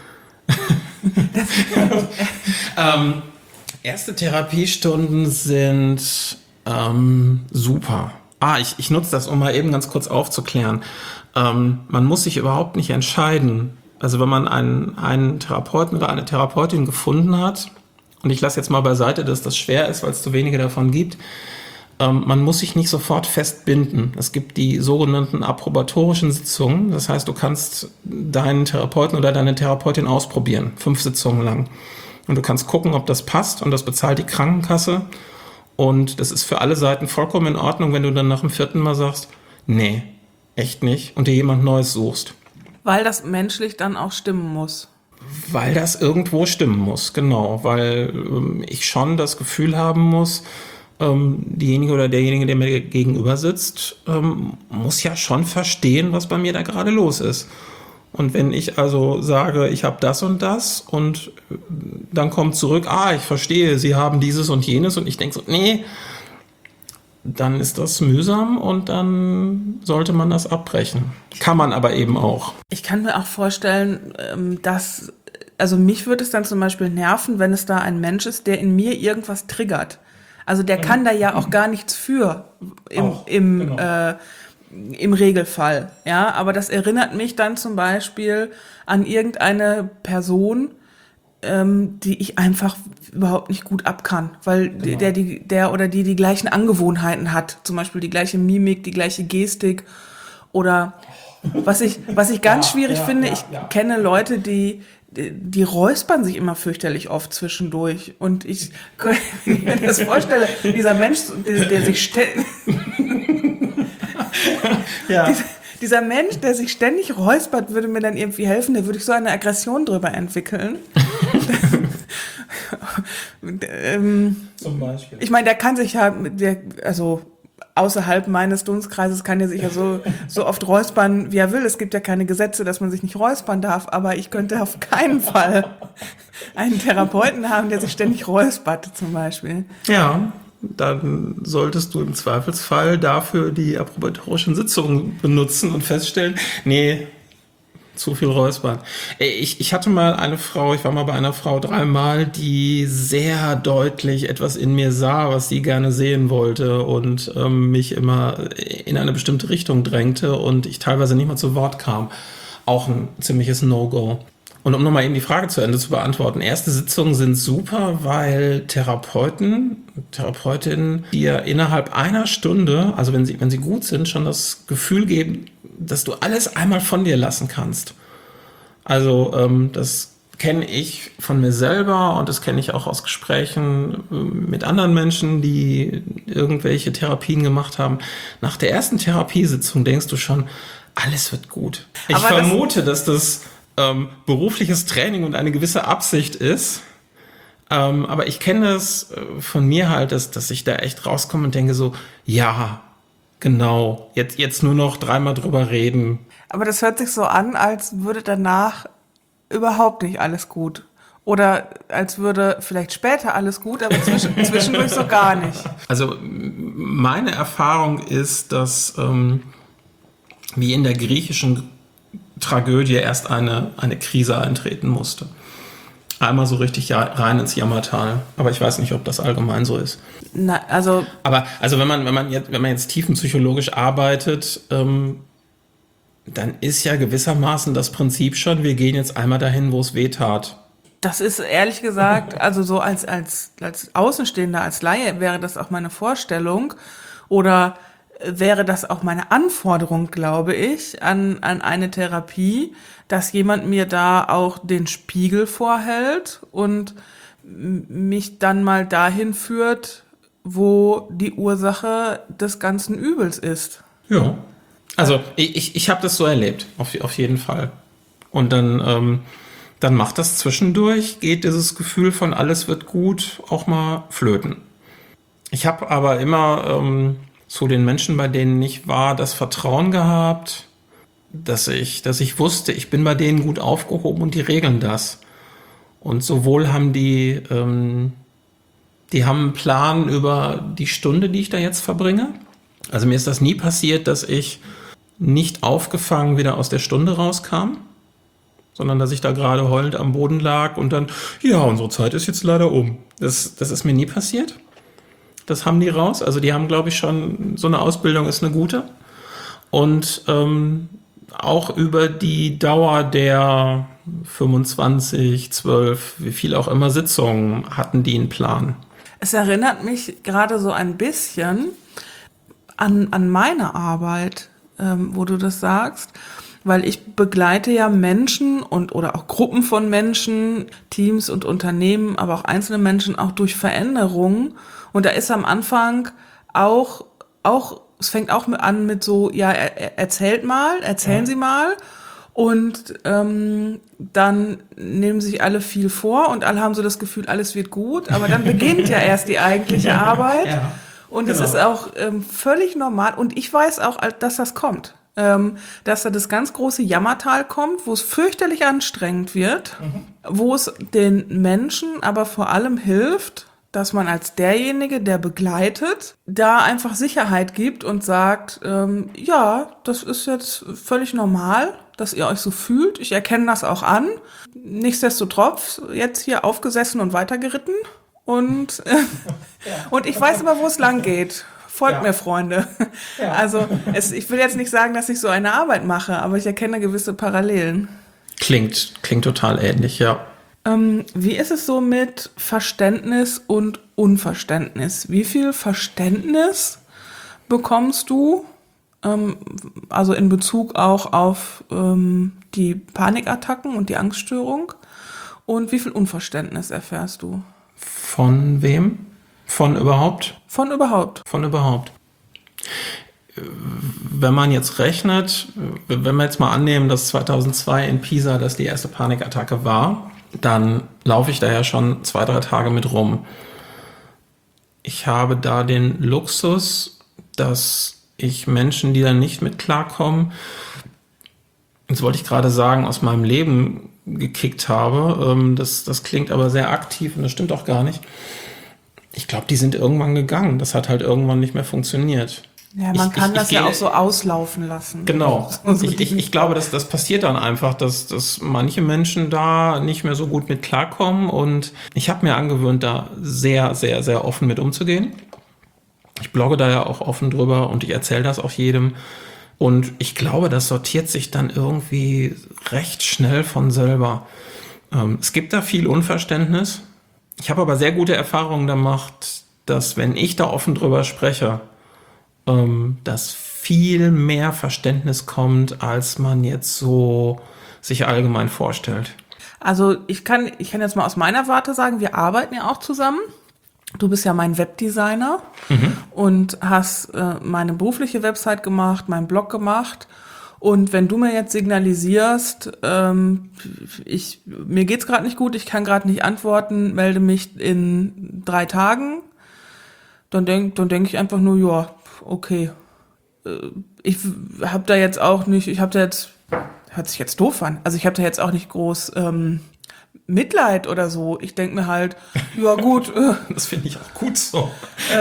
Erste Therapiestunden sind super. Ich nutze das, um mal eben ganz kurz aufzuklären. Man muss sich überhaupt nicht entscheiden. Also wenn man einen Therapeuten oder eine Therapeutin gefunden hat, und ich lasse jetzt mal beiseite, dass das schwer ist, weil es zu wenige davon gibt, man muss sich nicht sofort festbinden. Es gibt die sogenannten approbatorischen Sitzungen. Das heißt, du kannst deinen Therapeuten oder deine Therapeutin ausprobieren, 5 Sitzungen lang. Und du kannst gucken, ob das passt, und das bezahlt die Krankenkasse. Und das ist für alle Seiten vollkommen in Ordnung, wenn du dann nach dem 4. Mal sagst, nee, echt nicht, und dir jemand Neues suchst. Weil das menschlich dann auch stimmen muss. Weil das irgendwo stimmen muss, genau. Weil ich schon das Gefühl haben muss, diejenige oder derjenige, der mir gegenüber sitzt, muss ja schon verstehen, was bei mir da gerade los ist. Und wenn ich also sage, ich habe das und das, und dann kommt zurück, ich verstehe, Sie haben dieses und jenes, und ich denke so, nee, dann ist das mühsam und dann sollte man das abbrechen. Kann man aber eben auch. Ich kann mir auch vorstellen, also mich würde es dann zum Beispiel nerven, wenn es da ein Mensch ist, der in mir irgendwas triggert. Also der kann da ja auch gar nichts für im Regelfall. Ja, aber das erinnert mich dann zum Beispiel an irgendeine Person, die ich einfach überhaupt nicht gut ab kann, weil der oder die gleichen Angewohnheiten hat, zum Beispiel die gleiche Mimik, die gleiche Gestik, oder was ich ganz schwierig finde, ich kenne Leute, die räuspern sich immer fürchterlich oft zwischendurch, und ich mir das vorstelle, dieser Mensch, der sich dieser Mensch, der sich ständig räuspert, würde mir dann irgendwie helfen, da würde ich so eine Aggression drüber entwickeln. Zum Beispiel. Ich meine, der kann sich ja, also außerhalb meines Dunstkreises kann er sich ja so oft räuspern, wie er will. Es gibt ja keine Gesetze, dass man sich nicht räuspern darf, aber ich könnte auf keinen Fall einen Therapeuten haben, der sich ständig räuspert, zum Beispiel. Ja, dann solltest du im Zweifelsfall dafür die approbatorischen Sitzungen benutzen und feststellen, nee, zu viel Räuspern. Ich hatte mal ich war mal bei einer Frau 3-mal, die sehr deutlich etwas in mir sah, was sie gerne sehen wollte, und mich immer in eine bestimmte Richtung drängte und ich teilweise nicht mal zu Wort kam. Auch ein ziemliches No-Go. Und um nochmal eben die Frage zu Ende zu beantworten, erste Sitzungen sind super, weil Therapeutinnen, dir innerhalb einer Stunde, also wenn sie gut sind, schon das Gefühl geben, dass du alles einmal von dir lassen kannst. Also das kenne ich von mir selber, und das kenne ich auch aus Gesprächen mit anderen Menschen, die irgendwelche Therapien gemacht haben. Nach der ersten Therapiesitzung denkst du schon, alles wird gut. Ich vermute, dass das berufliches Training und eine gewisse Absicht ist. Aber ich kenne das von mir halt, dass ich da echt rauskomme und denke so, ja, genau, jetzt nur noch 3-mal drüber reden. Aber das hört sich so an, als würde danach überhaupt nicht alles gut. Oder als würde vielleicht später alles gut, aber zwischendurch so gar nicht. Also meine Erfahrung ist, dass wie in der griechischen Tragödie erst eine Krise eintreten musste. Einmal so richtig rein ins Jammertal. Aber ich weiß nicht, ob das allgemein so ist. Aber wenn man jetzt tiefenpsychologisch arbeitet, dann ist ja gewissermaßen das Prinzip schon, wir gehen jetzt einmal dahin, wo es weh tat. Das ist ehrlich gesagt, also so als Außenstehender, als Laie wäre das auch meine Vorstellung, oder wäre das auch meine Anforderung, glaube ich, an eine Therapie, dass jemand mir da auch den Spiegel vorhält und mich dann mal dahin führt, wo die Ursache des ganzen Übels ist. Ja. Also ich habe das so erlebt, auf jeden Fall. Und dann macht das zwischendurch, geht dieses Gefühl von alles wird gut auch mal flöten. Ich habe aber immer zu den Menschen, bei denen ich war, das Vertrauen gehabt, dass ich wusste, ich bin bei denen gut aufgehoben und die regeln das. Und sowohl haben die haben einen Plan über die Stunde, die ich da jetzt verbringe. Also mir ist das nie passiert, dass ich nicht aufgefangen wieder aus der Stunde rauskam, sondern dass ich da gerade heulend am Boden lag und dann, ja, unsere Zeit ist jetzt leider um. Das ist mir nie passiert. Das haben die raus. Also die haben, glaube ich, schon, so eine Ausbildung ist eine gute. Und auch über die Dauer der 25, 12, wie viel auch immer Sitzungen hatten die einen Plan. Es erinnert mich gerade so ein bisschen an meine Arbeit, wo du das sagst, weil ich begleite ja Menschen oder auch Gruppen von Menschen, Teams und Unternehmen, aber auch einzelne Menschen auch durch Veränderungen. Und da ist am Anfang auch es fängt auch an mit so, ja, erzählen Sie mal. Und dann nehmen sich alle viel vor und alle haben so das Gefühl, alles wird gut. Aber dann beginnt ja erst die eigentliche Arbeit. Ja. Und Genau. es ist auch völlig normal. Und ich weiß auch, dass das kommt. Dass da das ganz große Jammertal kommt, wo es fürchterlich anstrengend wird, wo es den Menschen aber vor allem hilft, dass man als derjenige, der begleitet, da einfach Sicherheit gibt und sagt, ja, das ist jetzt völlig normal, dass ihr euch so fühlt. Ich erkenne das auch an. Nichtsdestotrotz jetzt hier aufgesessen und weitergeritten. Und ich weiß aber, wo es lang geht. Folgt mir, Freunde. Ja. Also ich will jetzt nicht sagen, dass ich so eine Arbeit mache, aber ich erkenne gewisse Parallelen. Klingt total ähnlich, ja. Wie ist es so mit Verständnis und Unverständnis? Wie viel Verständnis bekommst du, also in Bezug auch auf die Panikattacken und die Angststörung? Und wie viel Unverständnis erfährst du? Von wem? Von überhaupt? Von überhaupt. Von überhaupt. Wenn man jetzt rechnet, wenn wir jetzt mal annehmen, dass 2002 in Pisa das die erste Panikattacke war, dann laufe ich da ja schon 2-3 Tage mit rum. Ich habe da den Luxus, dass ich Menschen, die da nicht mit klarkommen, das wollte ich gerade sagen, aus meinem Leben gekickt habe. Das klingt aber sehr aktiv und das stimmt auch gar nicht. Ich glaube, die sind irgendwann gegangen. Das hat halt irgendwann nicht mehr funktioniert. Ja, man kann das ja auch so auslaufen lassen. Genau. Ich glaube, das passiert dann einfach, dass manche Menschen da nicht mehr so gut mit klarkommen. Und ich habe mir angewöhnt, da sehr, sehr, sehr offen mit umzugehen. Ich blogge da ja auch offen drüber und ich erzähle das auch jedem. Und ich glaube, das sortiert sich dann irgendwie recht schnell von selber. Es gibt da viel Unverständnis. Ich habe aber sehr gute Erfahrungen gemacht, dass wenn ich da offen drüber spreche, dass viel mehr Verständnis kommt, als man jetzt so sich allgemein vorstellt. Also ich kann jetzt mal aus meiner Warte sagen, wir arbeiten ja auch zusammen. Du bist ja mein Webdesigner und hast meine berufliche Website gemacht, meinen Blog gemacht. Und wenn du mir jetzt signalisierst, mir geht's gerade nicht gut, ich kann gerade nicht antworten, melde mich in 3 Tagen, dann denk ich einfach nur, ja, okay. Ich habe da jetzt auch nicht, hört sich jetzt doof an, also ich habe da jetzt auch nicht groß Mitleid oder so. Ich denke mir halt, ja gut. Das finde ich auch gut so.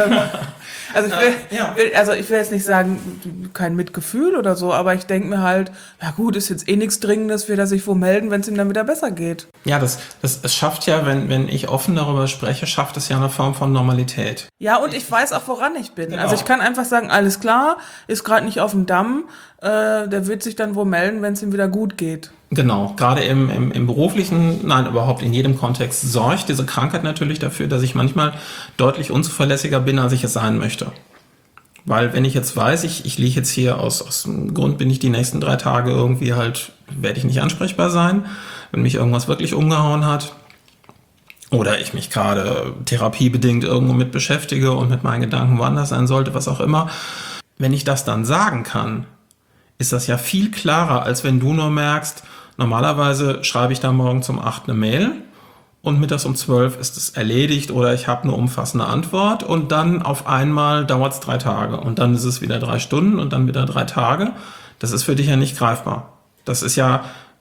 Also ich will jetzt nicht sagen, kein Mitgefühl oder so, aber ich denke mir halt, ja gut, ist jetzt eh nichts Dringendes, wird er sich wo melden, wenn es ihm dann wieder besser geht. Ja, es schafft ja, wenn ich offen darüber spreche, schafft es ja eine Form von Normalität. Ja, und ich weiß auch, woran ich bin. Genau. Also ich kann einfach sagen, alles klar, ist gerade nicht auf dem Damm, der wird sich dann wo melden, wenn es ihm wieder gut geht. Genau, gerade im beruflichen, nein, überhaupt in jedem Kontext sorgt diese Krankheit natürlich dafür, dass ich manchmal deutlich unzuverlässiger bin, als ich es sein möchte. Weil wenn ich jetzt weiß, ich liege jetzt hier aus dem Grund, bin ich die nächsten 3 Tage irgendwie halt, werde ich nicht ansprechbar sein, wenn mich irgendwas wirklich umgehauen hat. oder ich mich gerade therapiebedingt irgendwo mit beschäftige und mit meinen Gedanken woanders sein sollte, was auch immer. Wenn ich das dann sagen kann, ist das ja viel klarer, als wenn du nur merkst, normalerweise schreibe ich da morgens um 8 eine Mail und mittags um 12 ist es erledigt oder ich habe eine umfassende Antwort und dann auf einmal dauert es 3 Tage und dann ist es wieder 3 Stunden und dann wieder 3 Tage. Das ist für dich ja nicht greifbar. Das ist ja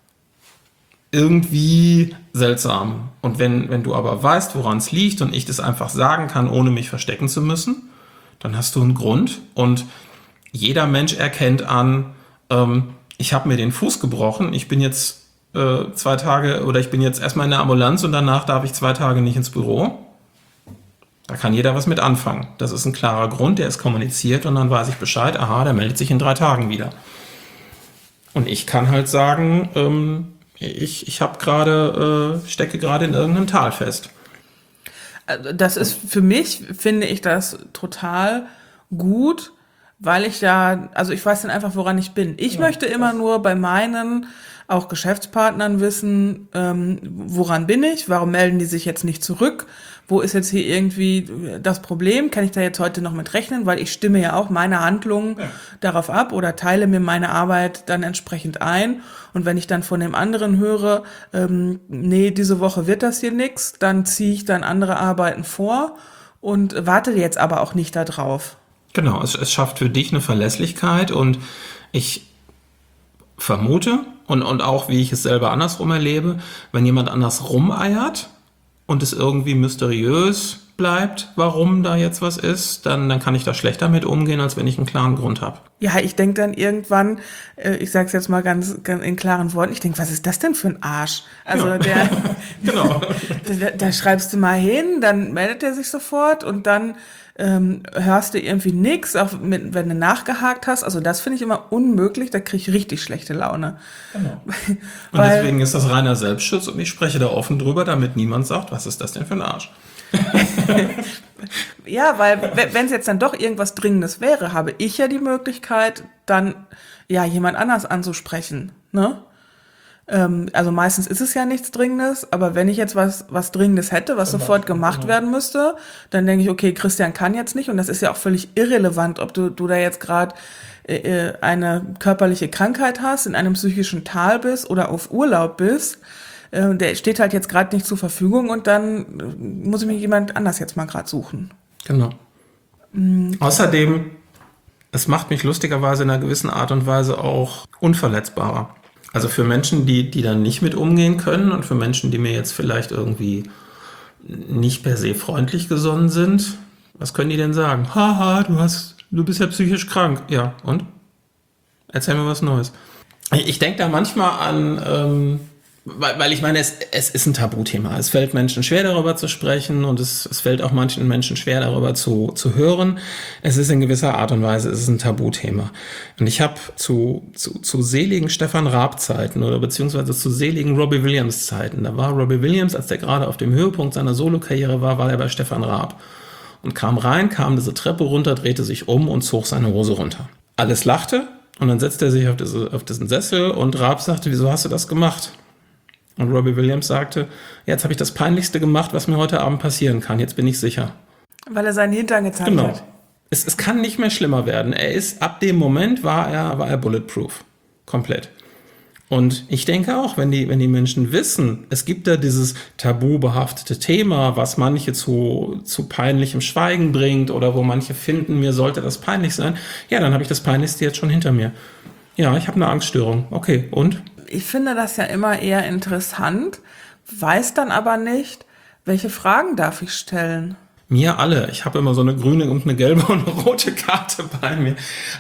irgendwie seltsam. Und wenn du aber weißt, woran es liegt und ich das einfach sagen kann, ohne mich verstecken zu müssen, dann hast du einen Grund. Und jeder Mensch erkennt an, ich habe mir den Fuß gebrochen, ich bin jetzt 2 Tage oder ich bin jetzt erstmal in der Ambulanz und danach darf ich 2 Tage nicht ins Büro. Da kann jeder was mit anfangen. Das ist ein klarer Grund, der ist kommuniziert und dann weiß ich Bescheid, aha, der meldet sich in 3 Tagen wieder. Und ich kann halt sagen, ich stecke gerade in irgendeinem Tal fest. Also das ist für mich, finde ich das total gut, weil ich weiß dann einfach, woran ich bin. Ich möchte immer nur bei meinen auch Geschäftspartnern wissen, woran bin ich, warum melden die sich jetzt nicht zurück, wo ist jetzt hier irgendwie das Problem, kann ich da jetzt heute noch mit rechnen, weil ich stimme ja auch meine Handlungen darauf ab oder teile mir meine Arbeit dann entsprechend ein und wenn ich dann von dem anderen höre, nee, diese Woche wird das hier nix, dann ziehe ich dann andere Arbeiten vor und warte jetzt aber auch nicht da drauf. Genau, es schafft für dich eine Verlässlichkeit und ich vermute und auch wie ich es selber andersrum erlebe, wenn jemand anders rumeiert und es irgendwie mysteriös bleibt, warum da jetzt was ist, dann kann ich da schlechter mit umgehen, als wenn ich einen klaren Grund habe. Ja, ich denke dann irgendwann, ich sage es jetzt mal ganz in klaren Worten, ich denke, was ist das denn für ein Arsch? Also ja. Genau. Da schreibst du mal hin, dann meldet er sich sofort und dann hörst du irgendwie nix, auch wenn du nachgehakt hast. Also das finde ich immer unmöglich, da kriege ich richtig schlechte Laune. Genau. Und deswegen ist das reiner Selbstschutz und ich spreche da offen drüber, damit niemand sagt, was ist das denn für ein Arsch? Ja, weil wenn es jetzt dann doch irgendwas Dringendes wäre, habe ich ja die Möglichkeit, dann ja jemand anders anzusprechen, ne? Also meistens ist es ja nichts Dringendes, aber wenn ich jetzt was Dringendes hätte, was sofort gemacht werden müsste, dann denke ich, okay, Christian kann jetzt nicht und das ist ja auch völlig irrelevant, ob du da jetzt gerade eine körperliche Krankheit hast, in einem psychischen Tal bist oder auf Urlaub bist. Der steht halt jetzt gerade nicht zur Verfügung und dann muss ich mir jemand anders jetzt mal gerade suchen. Genau. Außerdem, es macht mich lustigerweise in einer gewissen Art und Weise auch unverletzbarer. Also für Menschen, die dann nicht mit umgehen können und für Menschen, die mir jetzt vielleicht irgendwie nicht per se freundlich gesonnen sind, was können die denn sagen? Haha, du bist ja psychisch krank. Ja, und? Erzähl mir was Neues. Ich denke da manchmal an, weil ich meine, es ist ein Tabuthema. Es fällt Menschen schwer, darüber zu sprechen und es fällt auch manchen Menschen schwer, darüber zu hören. Es ist in gewisser Art und Weise ein Tabuthema. Und ich habe zu seligen Stefan Raab-Zeiten oder beziehungsweise zu seligen Robbie Williams-Zeiten, da war Robbie Williams, als der gerade auf dem Höhepunkt seiner Solokarriere war er bei Stefan Raab. Und kam diese Treppe runter, drehte sich um und zog seine Hose runter. Alles lachte und dann setzte er sich auf diesen Sessel und Raab sagte, wieso hast du das gemacht? Und Robbie Williams sagte, ja, jetzt habe ich das Peinlichste gemacht, was mir heute Abend passieren kann. Jetzt bin ich sicher. Weil er seinen Hintern gezeigt hat. Es kann nicht mehr schlimmer werden. Ab dem Moment war er bulletproof. Komplett. Und ich denke auch, wenn die Menschen wissen, es gibt da dieses tabubehaftete Thema, was manche zu peinlichem Schweigen bringt oder wo manche finden, mir sollte das peinlich sein. Ja, dann habe ich das Peinlichste jetzt schon hinter mir. Ja, ich habe eine Angststörung. Okay, und? Ich finde das ja immer eher interessant, weiß dann aber nicht, welche Fragen darf ich stellen. Mir alle. Ich habe immer so eine grüne und eine gelbe und eine rote Karte bei mir.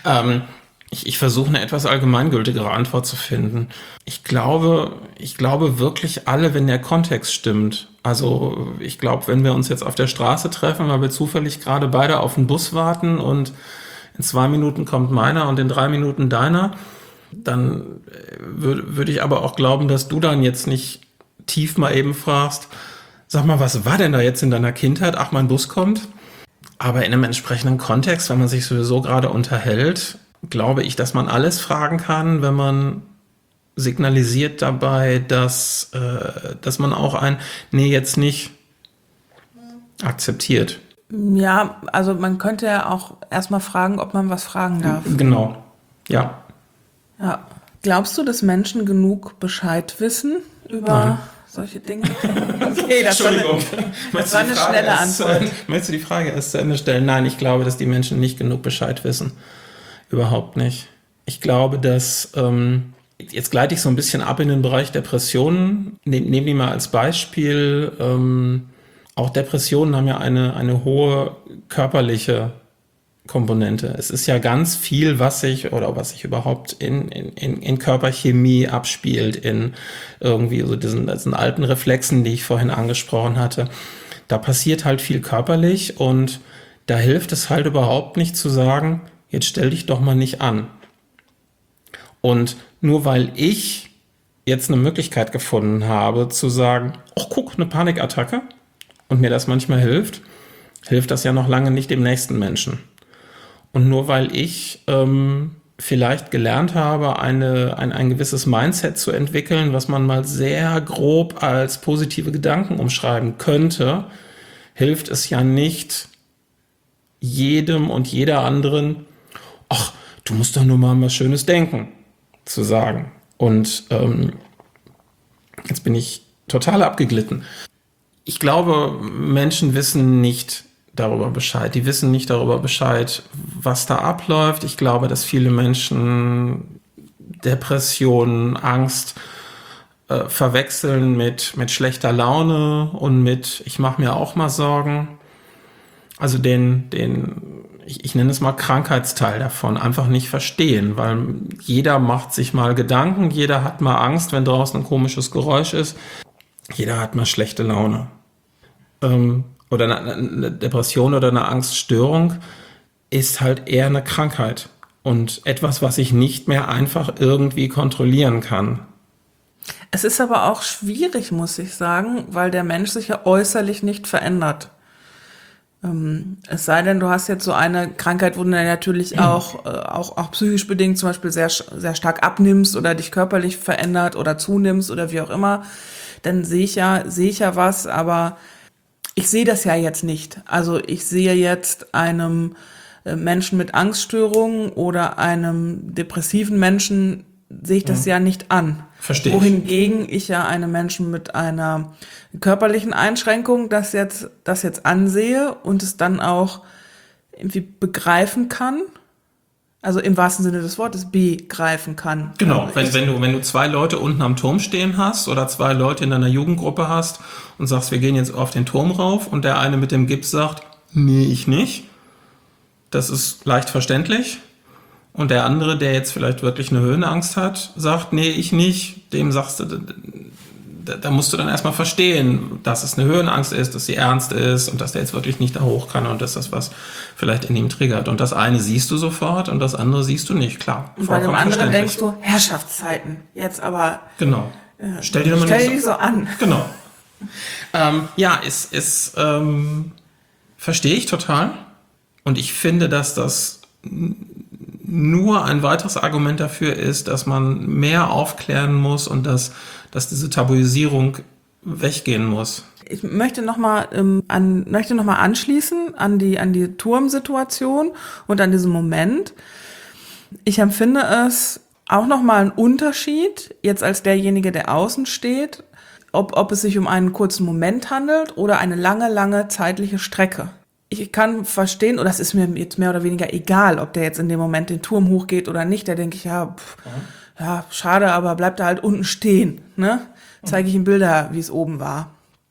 Ich versuche eine etwas allgemeingültigere Antwort zu finden. Ich glaube wirklich alle, wenn der Kontext stimmt. Also ich glaube, wenn wir uns jetzt auf der Straße treffen, weil wir zufällig gerade beide auf den Bus warten und in 2 Minuten kommt meiner und in 3 Minuten deiner, dann würde ich aber auch glauben, dass du dann jetzt nicht tief mal eben fragst, sag mal, was war denn da jetzt in deiner Kindheit? Ach, mein Bus kommt. Aber in einem entsprechenden Kontext, wenn man sich sowieso gerade unterhält, glaube ich, dass man alles fragen kann, wenn man signalisiert dabei, dass man auch nee, jetzt nicht akzeptiert. Ja, also man könnte ja auch erstmal fragen, ob man was fragen darf. Genau, ja. Ja. Glaubst du, dass Menschen genug Bescheid wissen über solche Dinge? Okay, das war eine schnelle Antwort. Möchtest du die Frage erst zu Ende stellen? Nein, ich glaube, dass die Menschen nicht genug Bescheid wissen. Überhaupt nicht. Ich glaube, dass, jetzt gleite ich so ein bisschen ab in den Bereich Depressionen. Nehmen die mal als Beispiel, auch Depressionen haben ja eine hohe körperliche Komponente. Es ist ja ganz viel, was sich überhaupt in Körperchemie abspielt, in irgendwie so diesen alten Reflexen, die ich vorhin angesprochen hatte. Da passiert halt viel körperlich und da hilft es halt überhaupt nicht zu sagen, jetzt stell dich doch mal nicht an. Und nur weil ich jetzt eine Möglichkeit gefunden habe, zu sagen, ach guck, eine Panikattacke, und mir das manchmal hilft das ja noch lange nicht dem nächsten Menschen. Und nur weil ich vielleicht gelernt habe, ein gewisses Mindset zu entwickeln, was man mal sehr grob als positive Gedanken umschreiben könnte, hilft es ja nicht jedem und jeder anderen, ach, du musst doch nur mal was Schönes denken, zu sagen. Und jetzt bin ich total abgeglitten. Ich glaube, Menschen wissen nicht darüber Bescheid. Die wissen nicht darüber Bescheid, was da abläuft. Ich glaube, dass viele Menschen Depressionen, Angst verwechseln mit schlechter Laune und mit, ich mache mir auch mal Sorgen. Also ich nenne es mal Krankheitsteil davon, einfach nicht verstehen, weil jeder macht sich mal Gedanken, jeder hat mal Angst, wenn draußen ein komisches Geräusch ist, jeder hat mal schlechte Laune. Oder eine Depression oder eine Angststörung ist halt eher eine Krankheit und etwas, was ich nicht mehr einfach irgendwie kontrollieren kann. Es ist aber auch schwierig, muss ich sagen, weil der Mensch sich ja äußerlich nicht verändert. Es sei denn, du hast jetzt so eine Krankheit, wo du dann natürlich auch psychisch bedingt zum Beispiel sehr, sehr stark abnimmst oder dich körperlich verändert oder zunimmst oder wie auch immer, dann sehe ich ja was, aber ich sehe das ja jetzt nicht. Also ich sehe jetzt einem Menschen mit Angststörungen oder einem depressiven Menschen, sehe ich das ja nicht an. Verstehe ich. Wohingegen ich ja einem Menschen mit einer körperlichen Einschränkung das jetzt ansehe und es dann auch irgendwie begreifen kann. Also im wahrsten Sinne des Wortes begreifen kann. Genau, wenn du 2 Leute unten am Turm stehen hast oder 2 Leute in deiner Jugendgruppe hast und sagst, wir gehen jetzt auf den Turm rauf und der eine mit dem Gips sagt, nee, ich nicht. Das ist leicht verständlich. Und der andere, der jetzt vielleicht wirklich eine Höhenangst hat, sagt, nee, ich nicht. Dem sagst du, da musst du dann erstmal verstehen, dass es eine Höhenangst ist, dass sie ernst ist und dass der jetzt wirklich nicht da hoch kann und dass das was vielleicht in ihm triggert. Und das eine siehst du sofort und das andere siehst du nicht, klar. Und bei dem anderen denkst du, Herrschaftszeiten, jetzt aber... Genau. Stell dir nicht so an. Genau. Verstehe ich total. Und ich finde, dass das nur ein weiteres Argument dafür ist, dass man mehr aufklären muss und dass diese Tabuisierung weggehen muss. Ich möchte nochmal anschließen an die Turmsituation und an diesen Moment. Ich empfinde es auch nochmal einen Unterschied, jetzt als derjenige, der außen steht, ob es sich um einen kurzen Moment handelt oder eine lange, lange zeitliche Strecke. Ich kann verstehen, oder es ist mir jetzt mehr oder weniger egal, ob der jetzt in dem Moment den Turm hochgeht oder nicht. Da denke ich, ja, schade, aber bleibt da halt unten stehen. Ne? Zeige ich ihm Bilder, wie es oben war.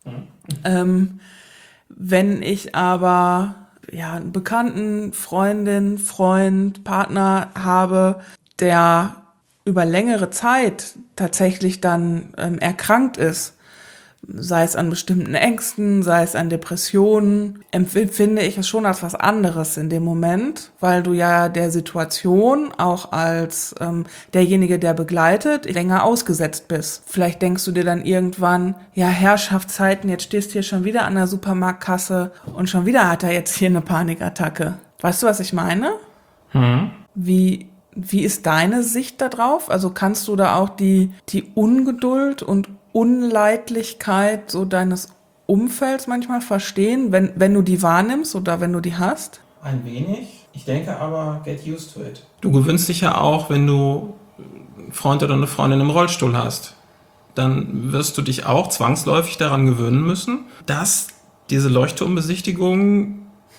Wenn ich aber einen Bekannten, Freundin, Freund, Partner habe, der über längere Zeit tatsächlich dann erkrankt ist, sei es an bestimmten Ängsten, sei es an Depressionen, empfinde ich es schon als was anderes in dem Moment, weil du ja der Situation auch als derjenige, der begleitet, länger ausgesetzt bist. Vielleicht denkst du dir dann irgendwann, ja, Herrschaftszeiten, jetzt stehst du hier schon wieder an der Supermarktkasse und schon wieder hat er jetzt hier eine Panikattacke. Weißt du, was ich meine? Wie ist deine Sicht da drauf? Also kannst du da auch die Ungeduld und Unleidlichkeit so deines Umfelds manchmal verstehen, wenn du die wahrnimmst oder wenn du die hast? Ein wenig. Ich denke aber, get used to it. Du gewöhnst dich ja auch, wenn du einen Freund oder eine Freundin im Rollstuhl hast. Dann wirst du dich auch zwangsläufig daran gewöhnen müssen, dass diese Leuchtturmbesichtigungen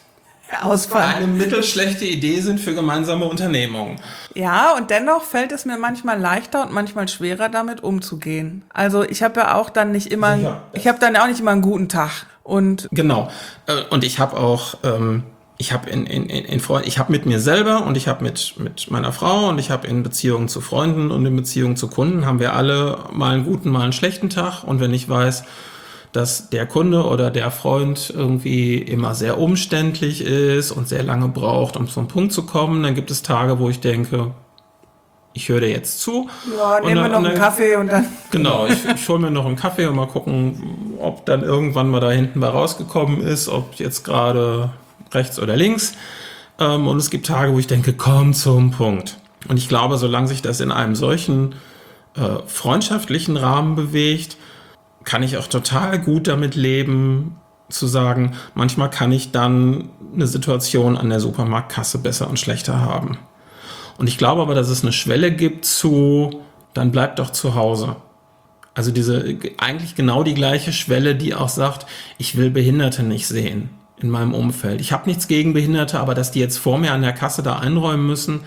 eine mittelschlechte Idee sind für gemeinsame Unternehmungen. Ja, und dennoch fällt es mir manchmal leichter und manchmal schwerer, damit umzugehen. Also ich habe ja auch dann nicht immer, ich habe dann auch nicht immer einen guten Tag. Und genau. Und ich habe auch, ich habe ich habe mit mir selber und ich habe mit meiner Frau und ich habe in Beziehungen zu Freunden und in Beziehungen zu Kunden haben wir alle mal einen guten, mal einen schlechten Tag. Und wenn ich weiß, dass der Kunde oder der Freund irgendwie immer sehr umständlich ist und sehr lange braucht, um zum Punkt zu kommen, dann gibt es Tage, wo ich denke, ich höre dir jetzt zu. Ja, nehmen wir noch einen Kaffee und dann... Genau, ich hole mir noch einen Kaffee und mal gucken, ob dann irgendwann mal da hinten mal rausgekommen ist, ob jetzt gerade rechts oder links. Und es gibt Tage, wo ich denke, komm zum Punkt. Und ich glaube, solange sich das in einem solchen freundschaftlichen Rahmen bewegt, kann ich auch total gut damit leben, zu sagen, manchmal kann ich dann eine Situation an der Supermarktkasse besser und schlechter haben. Und ich glaube aber, dass es eine Schwelle gibt zu, dann bleib doch zu Hause. Also eigentlich genau die gleiche Schwelle, die auch sagt, ich will Behinderte nicht sehen in meinem Umfeld. Ich habe nichts gegen Behinderte, aber dass die jetzt vor mir an der Kasse da einräumen müssen,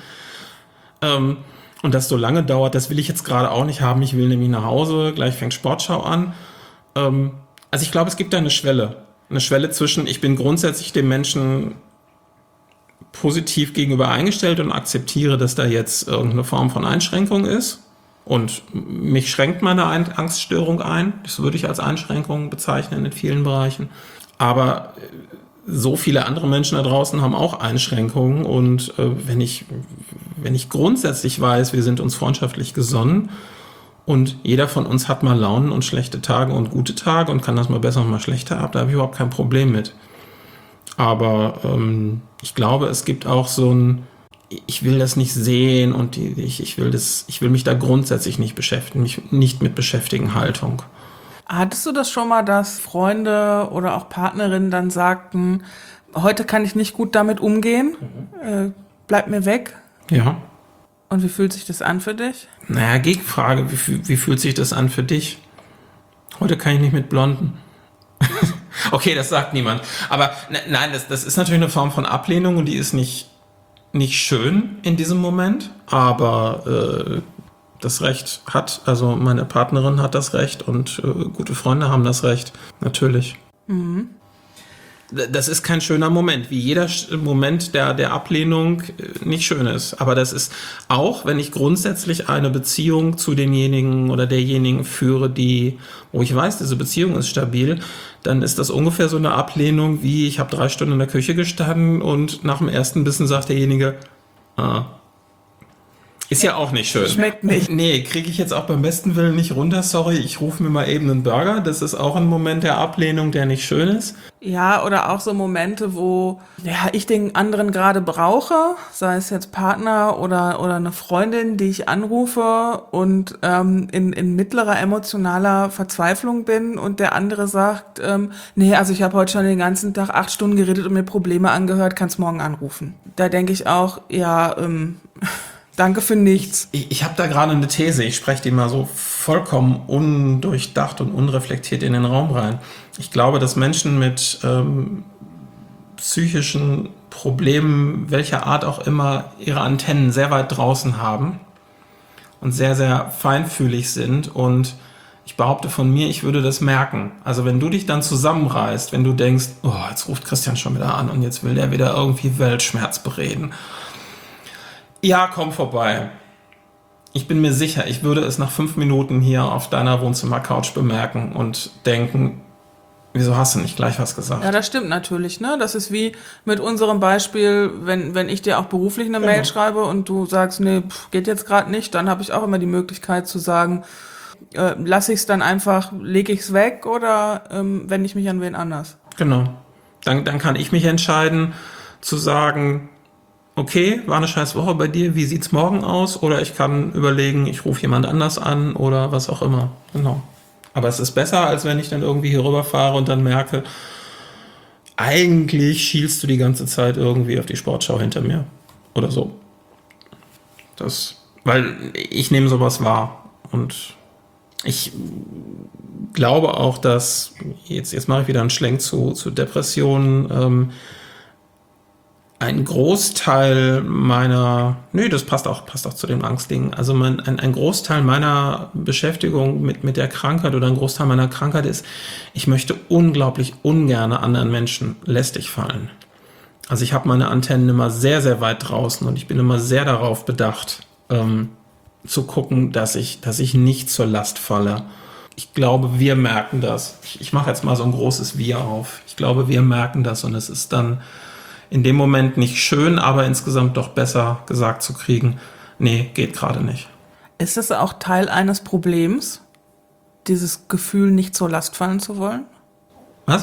und das so lange dauert, das will ich jetzt gerade auch nicht haben. Ich will nämlich nach Hause, gleich fängt Sportschau an. Also ich glaube, es gibt da eine Schwelle. Eine Schwelle zwischen, ich bin grundsätzlich dem Menschen positiv gegenüber eingestellt und akzeptiere, dass da jetzt irgendeine Form von Einschränkung ist. Und mich schränkt meine Angststörung ein. Das würde ich als Einschränkung bezeichnen in vielen Bereichen. Aber so viele andere Menschen da draußen haben auch Einschränkungen. Und wenn ich grundsätzlich weiß, wir sind uns freundschaftlich gesonnen und jeder von uns hat mal Launen und schlechte Tage und gute Tage und kann das mal besser und mal schlechter ab, da habe ich überhaupt kein Problem mit. Aber ich glaube, es gibt auch so ein, ich will das nicht sehen und ich will mich da grundsätzlich nicht beschäftigen, mich nicht mit beschäftigen Haltung. Hattest du das schon mal, dass Freunde oder auch Partnerinnen dann sagten, heute kann ich nicht gut damit umgehen, bleib mir weg? Ja. Und wie fühlt sich das an für dich? Naja, Gegenfrage, wie fühlt sich das an für dich? Heute kann ich nicht mit Blonden. Okay, das sagt niemand. Aber nein, das ist natürlich eine Form von Ablehnung und die ist nicht schön in diesem Moment, aber das Recht hat, also meine Partnerin hat das Recht und gute Freunde haben das Recht, natürlich. Mhm. Das ist kein schöner Moment, wie jeder Moment der Ablehnung nicht schön ist. Aber das ist auch, wenn ich grundsätzlich eine Beziehung zu demjenigen oder derjenigen führe, wo ich weiß, diese Beziehung ist stabil, dann ist das ungefähr so eine Ablehnung wie, ich habe 3 Stunden in der Küche gestanden und nach dem ersten Bissen sagt derjenige, ist ja auch nicht schön. Schmeckt nicht. Nee, kriege ich jetzt auch beim besten Willen nicht runter. Sorry, ich rufe mir mal eben einen Burger. Das ist auch ein Moment der Ablehnung, der nicht schön ist. Ja, oder auch so Momente, wo ich den anderen gerade brauche, sei es jetzt Partner oder eine Freundin, die ich anrufe und in mittlerer emotionaler Verzweiflung bin und der andere sagt, nee, also ich habe heute schon den ganzen Tag 8 Stunden geredet und mir Probleme angehört, kannst morgen anrufen. Da denke ich auch, ja, danke für nichts. Ich habe da gerade eine These, ich spreche die mal so vollkommen undurchdacht und unreflektiert in den Raum rein. Ich glaube, dass Menschen mit psychischen Problemen, welcher Art auch immer, ihre Antennen sehr weit draußen haben und sehr, sehr feinfühlig sind. Und ich behaupte von mir, ich würde das merken. Also wenn du dich dann zusammenreißt, wenn du denkst, oh, jetzt ruft Christian schon wieder an und jetzt will der wieder irgendwie Weltschmerz bereden. Ja, komm vorbei. Ich bin mir sicher, ich würde es nach 5 Minuten hier auf deiner Wohnzimmercouch bemerken und denken, wieso hast du nicht gleich was gesagt? Ja, das stimmt natürlich, ne? Das ist wie mit unserem Beispiel, wenn ich dir auch beruflich eine Mail schreibe und du sagst, nee, geht jetzt gerade nicht, dann habe ich auch immer die Möglichkeit zu sagen, lasse ich es dann einfach, lege ich es weg oder wende ich mich an wen anders? Genau. Dann kann ich mich entscheiden zu sagen, okay, war eine scheiß Woche bei dir, wie sieht's morgen aus? Oder ich kann überlegen, ich rufe jemand anders an oder was auch immer. Genau. Aber es ist besser, als wenn ich dann irgendwie hier rüberfahre und dann merke, eigentlich schielst du die ganze Zeit irgendwie auf die Sportschau hinter mir. Oder so. Weil ich nehme sowas wahr. Und ich glaube auch, dass, jetzt mache ich wieder einen Schlenk zu Depressionen, ein Großteil das passt auch zu den Angstdingen. Also ein Großteil meiner Beschäftigung mit der Krankheit oder ein Großteil meiner Krankheit ist, ich möchte unglaublich ungern anderen Menschen lästig fallen. Also ich habe meine Antennen immer sehr, sehr weit draußen und ich bin immer sehr darauf bedacht, zu gucken, dass ich nicht zur Last falle. Ich glaube, wir merken das. Ich mache jetzt mal so ein großes Wir auf. Ich glaube, wir merken das und es ist dann in dem Moment nicht schön, aber insgesamt doch besser gesagt zu kriegen, nee, geht gerade nicht. Ist das auch Teil eines Problems, dieses Gefühl, nicht zur Last fallen zu wollen? Was?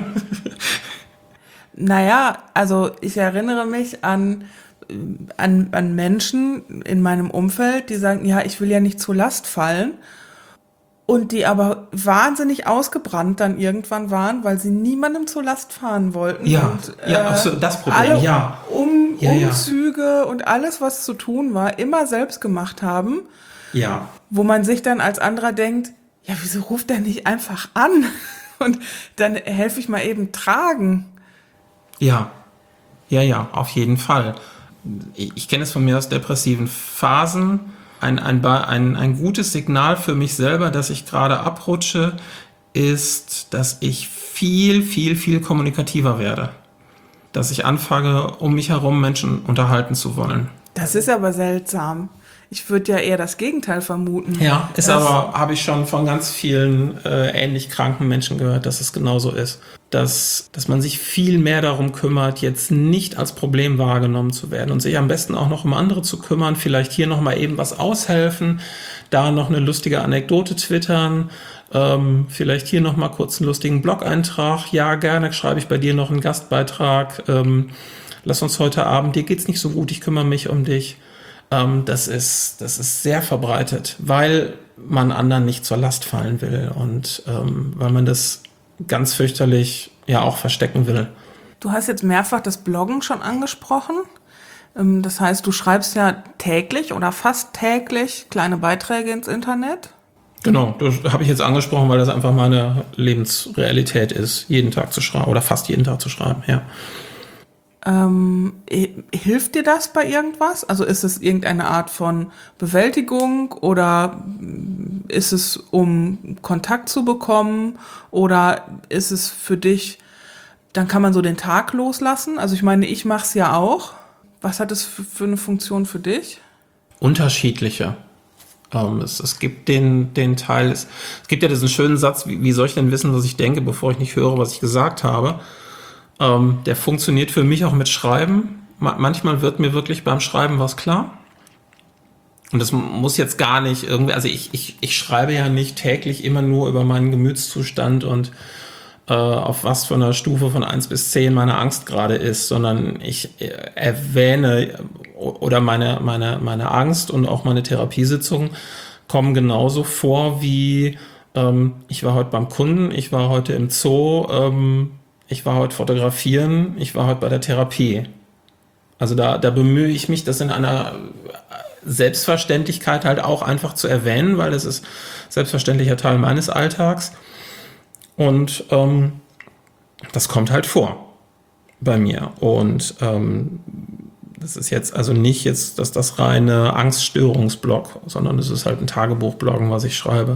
Naja, also ich erinnere mich an Menschen in meinem Umfeld, die sagen, ja, ich will ja nicht zur Last fallen. Und die aber wahnsinnig ausgebrannt dann irgendwann waren, weil sie niemandem zur Last fahren wollten. Ja, und, so das Problem, alle ja. Umzüge und alles, was zu tun war, immer selbst gemacht haben. Ja. Wo man sich dann als anderer denkt, ja, wieso ruft der nicht einfach an? Und dann helfe ich mal eben tragen. Ja, auf jeden Fall. Ich kenne es von mir aus depressiven Phasen. Ein gutes Signal für mich selber, dass ich gerade abrutsche, ist, dass ich viel, viel, viel kommunikativer werde. Dass ich anfange, um mich herum Menschen unterhalten zu wollen. Das ist aber seltsam. Ich würde ja eher das Gegenteil vermuten. Ja, habe ich schon von ganz vielen ähnlich kranken Menschen gehört, dass es genauso ist. Dass man sich viel mehr darum kümmert, jetzt nicht als Problem wahrgenommen zu werden und sich am besten auch noch um andere zu kümmern, vielleicht hier noch mal eben was aushelfen, da noch eine lustige Anekdote twittern, vielleicht hier noch mal kurz einen lustigen Blog-Eintrag, ja, gerne schreibe ich bei dir noch einen Gastbeitrag, lass uns heute Abend, dir geht's nicht so gut, ich kümmere mich um dich. Das ist sehr verbreitet, weil man anderen nicht zur Last fallen will und weil man das ganz fürchterlich ja auch verstecken will. Du hast jetzt mehrfach das Bloggen schon angesprochen. Das heißt, du schreibst ja täglich oder fast täglich kleine Beiträge ins Internet. Genau, das habe ich jetzt angesprochen, weil das einfach meine Lebensrealität ist, jeden Tag zu schreiben oder fast jeden Tag zu schreiben, ja. Hilft dir das bei irgendwas? Also ist es irgendeine Art von Bewältigung oder ist es, um Kontakt zu bekommen oder ist es für dich, dann kann man so den Tag loslassen? Also ich meine, ich mache es ja auch. Was hat es für eine Funktion für dich? Unterschiedliche. Es gibt den Teil, es gibt ja diesen schönen Satz, wie soll ich denn wissen, was ich denke, bevor ich nicht höre, was ich gesagt habe? Der funktioniert für mich auch mit Schreiben. Manchmal wird mir wirklich beim Schreiben was klar. Und das muss jetzt gar nicht irgendwie, also ich schreibe ja nicht täglich immer nur über meinen Gemütszustand und auf was für einer Stufe von 1 bis 10 meine Angst gerade ist, sondern ich erwähne oder meine Angst und auch meine Therapiesitzungen kommen genauso vor wie ich war heute beim Kunden, ich war heute im Zoo, ich war heute fotografieren, ich war heute bei der Therapie. Also da bemühe ich mich, das in einer Selbstverständlichkeit halt auch einfach zu erwähnen, weil das ist selbstverständlicher Teil meines Alltags. Und das kommt halt vor bei mir. Und das ist jetzt also nicht jetzt das reine Angststörungsblog, sondern es ist halt ein Tagebuchbloggen, was ich schreibe.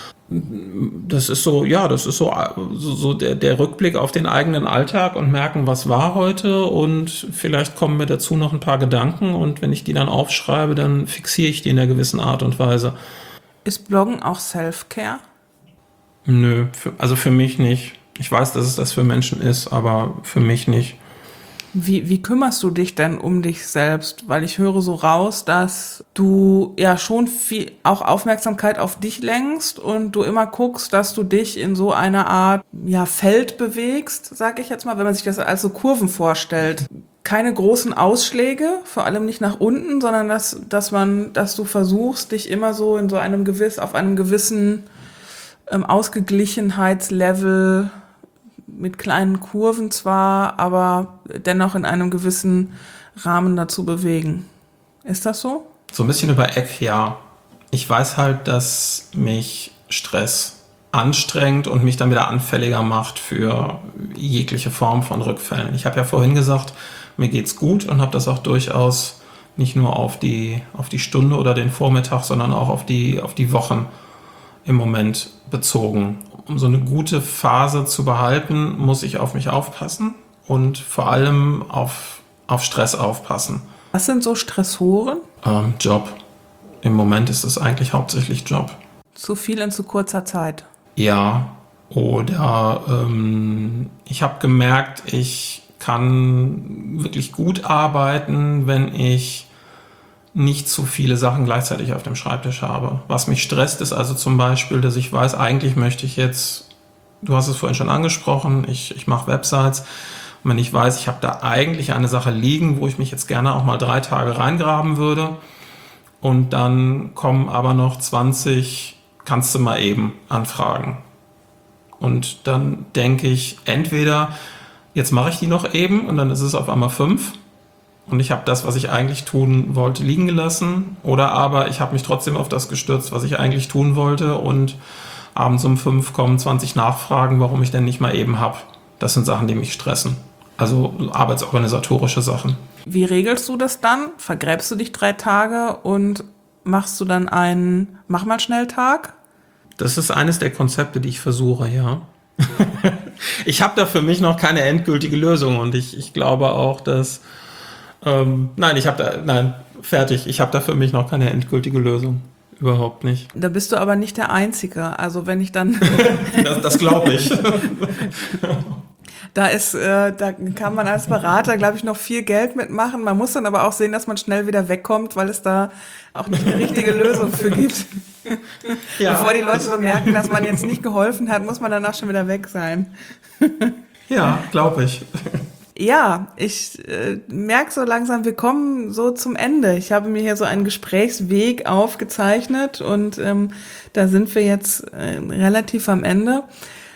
Das ist so, ja, das ist so der Rückblick auf den eigenen Alltag und merken, was war heute und vielleicht kommen mir dazu noch ein paar Gedanken und wenn ich die dann aufschreibe, dann fixiere ich die in einer gewissen Art und Weise. Ist Bloggen auch Self-Care? Nö, also für mich nicht. Ich weiß, dass es das für Menschen ist, aber für mich nicht. Wie kümmerst du dich denn um dich selbst? Weil ich höre so raus, dass du ja schon viel auch Aufmerksamkeit auf dich lenkst und du immer guckst, dass du dich in so einer Art ja Feld bewegst, sag ich jetzt mal, wenn man sich das als so Kurven vorstellt. Keine großen Ausschläge, vor allem nicht nach unten, sondern dass du versuchst, dich immer so in so einem auf einem gewissen Ausgeglichenheitslevel mit kleinen Kurven zwar, aber dennoch in einem gewissen Rahmen dazu bewegen. Ist das so? So ein bisschen über Eck, ja. Ich weiß halt, dass mich Stress anstrengt und mich dann wieder anfälliger macht für jegliche Form von Rückfällen. Ich habe ja vorhin gesagt, mir geht's gut und habe das auch durchaus nicht nur auf die Stunde oder den Vormittag, sondern auch auf die Wochen im Moment bezogen. Um so eine gute Phase zu behalten, muss ich auf mich aufpassen und vor allem auf Stress aufpassen. Was sind so Stressoren? Job. Im Moment ist es eigentlich hauptsächlich Job. Zu viel in zu kurzer Zeit. Ja, oder ich habe gemerkt, ich kann wirklich gut arbeiten, wenn ich nicht zu viele Sachen gleichzeitig auf dem Schreibtisch habe. Was mich stresst, ist also zum Beispiel, dass ich weiß, eigentlich möchte ich jetzt, du hast es vorhin schon angesprochen, ich mache Websites. Und wenn ich weiß, ich habe da eigentlich eine Sache liegen, wo ich mich jetzt gerne auch mal 3 Tage reingraben würde und dann kommen aber noch 20, kannst du mal eben anfragen. Und dann denke ich, entweder jetzt mache ich die noch eben und dann ist es auf einmal 5 und ich habe das, was ich eigentlich tun wollte, liegen gelassen, oder aber ich habe mich trotzdem auf das gestürzt, was ich eigentlich tun wollte, und abends um 5 kommen 20 Nachfragen, warum ich denn nicht mal eben habe. Das sind Sachen, die mich stressen. Also arbeitsorganisatorische Sachen. Wie regelst du das dann? Vergräbst du dich 3 Tage und machst du dann einen Mach-mal-schnell-Tag? Das ist eines der Konzepte, die ich versuche, ja. Ich habe da für mich noch keine endgültige Lösung und ich glaube auch, dass fertig. Ich habe da für mich noch keine endgültige Lösung. Überhaupt nicht. Da bist du aber nicht der Einzige. Also wenn ich dann... Das glaube ich. Da kann man als Berater, glaube ich, noch viel Geld mitmachen. Man muss dann aber auch sehen, dass man schnell wieder wegkommt, weil es da auch nicht eine richtige Lösung für gibt. Ja. Bevor die Leute so merken, dass man jetzt nicht geholfen hat, muss man danach schon wieder weg sein. Ja, glaube ich. Ja, ich merke so langsam, wir kommen so zum Ende. Ich habe mir hier so einen Gesprächsweg aufgezeichnet und da sind wir jetzt relativ am Ende.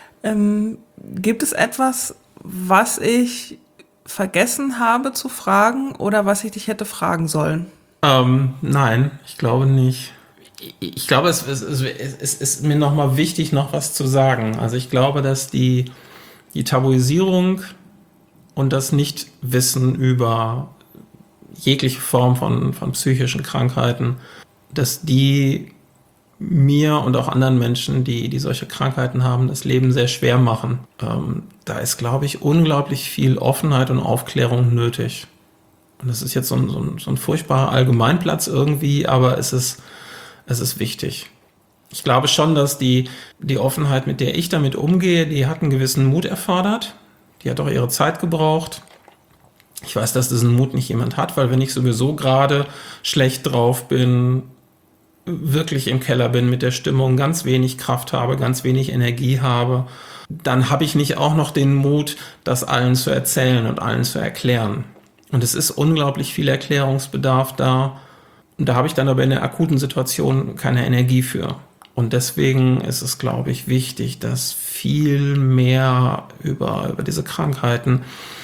Gibt es etwas, was ich vergessen habe zu fragen oder was ich dich hätte fragen sollen? Nein, ich glaube nicht. Ich glaube, es ist mir nochmal wichtig, noch was zu sagen. Also ich glaube, dass die Tabuisierung und das Nichtwissen über jegliche Form von psychischen Krankheiten, dass die mir und auch anderen Menschen, die solche Krankheiten haben, das Leben sehr schwer machen. Da ist, glaube ich, unglaublich viel Offenheit und Aufklärung nötig. Und das ist jetzt so ein furchtbarer Allgemeinplatz irgendwie, aber es ist wichtig. Ich glaube schon, dass die Offenheit, mit der ich damit umgehe, die hat einen gewissen Mut erfordert. Die hat auch ihre Zeit gebraucht. Ich weiß, dass diesen Mut nicht jemand hat, weil wenn ich sowieso gerade schlecht drauf bin, wirklich im Keller bin mit der Stimmung, ganz wenig Kraft habe, ganz wenig Energie habe, dann habe ich nicht auch noch den Mut, das allen zu erzählen und allen zu erklären. Und es ist unglaublich viel Erklärungsbedarf da. Und da habe ich dann aber in der akuten Situation keine Energie für. Und deswegen ist es, glaube ich, wichtig, dass viel mehr über diese Krankheiten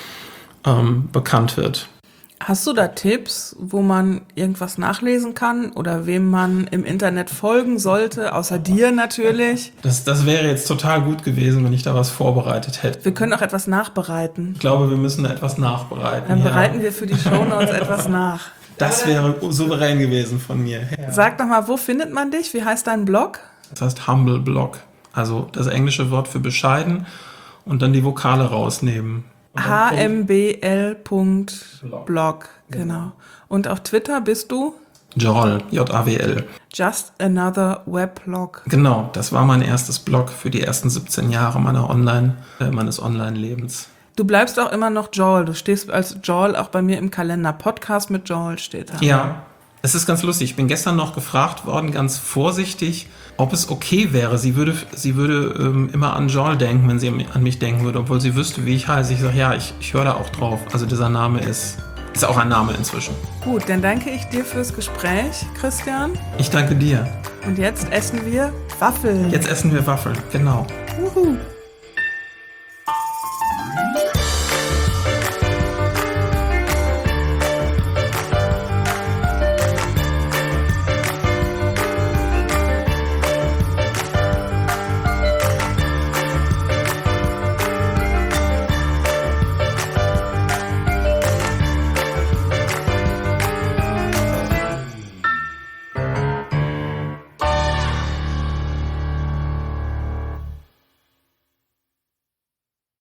bekannt wird. Hast du da Tipps, wo man irgendwas nachlesen kann oder wem man im Internet folgen sollte, außer dir natürlich? Das wäre jetzt total gut gewesen, wenn ich da was vorbereitet hätte. Wir können auch etwas nachbereiten. Ich glaube, wir müssen da etwas nachbereiten. Dann bereiten wir für die Shownotes etwas nach. Das wäre souverän gewesen von mir. Ja. Sag doch mal, wo findet man dich? Wie heißt dein Blog? Das heißt Humble Blog. Also das englische Wort für bescheiden und dann die Vokale rausnehmen. hmbl.blog, genau. Und auf Twitter bist du? Jawl, Jawl. Just Another Weblog. Genau, das war mein erstes Blog für die ersten 17 Jahre meines Online-Lebens. Du bleibst auch immer noch Jawl. Du stehst als Jawl auch bei mir im Kalender. Podcast mit Jawl steht da. Ja, es ist ganz lustig. Ich bin gestern noch gefragt worden, ganz vorsichtig, ob es okay wäre. Sie würde immer an Jawl denken, wenn sie an mich denken würde, obwohl sie wüsste, wie ich heiße. Ich sage, ja, ich höre da auch drauf. Also dieser Name ist Ist auch ein Name inzwischen. Gut, dann danke ich dir fürs Gespräch, Christian. Ich danke dir. Und jetzt essen wir Waffeln. Jetzt essen wir Waffeln, genau. Wuhu.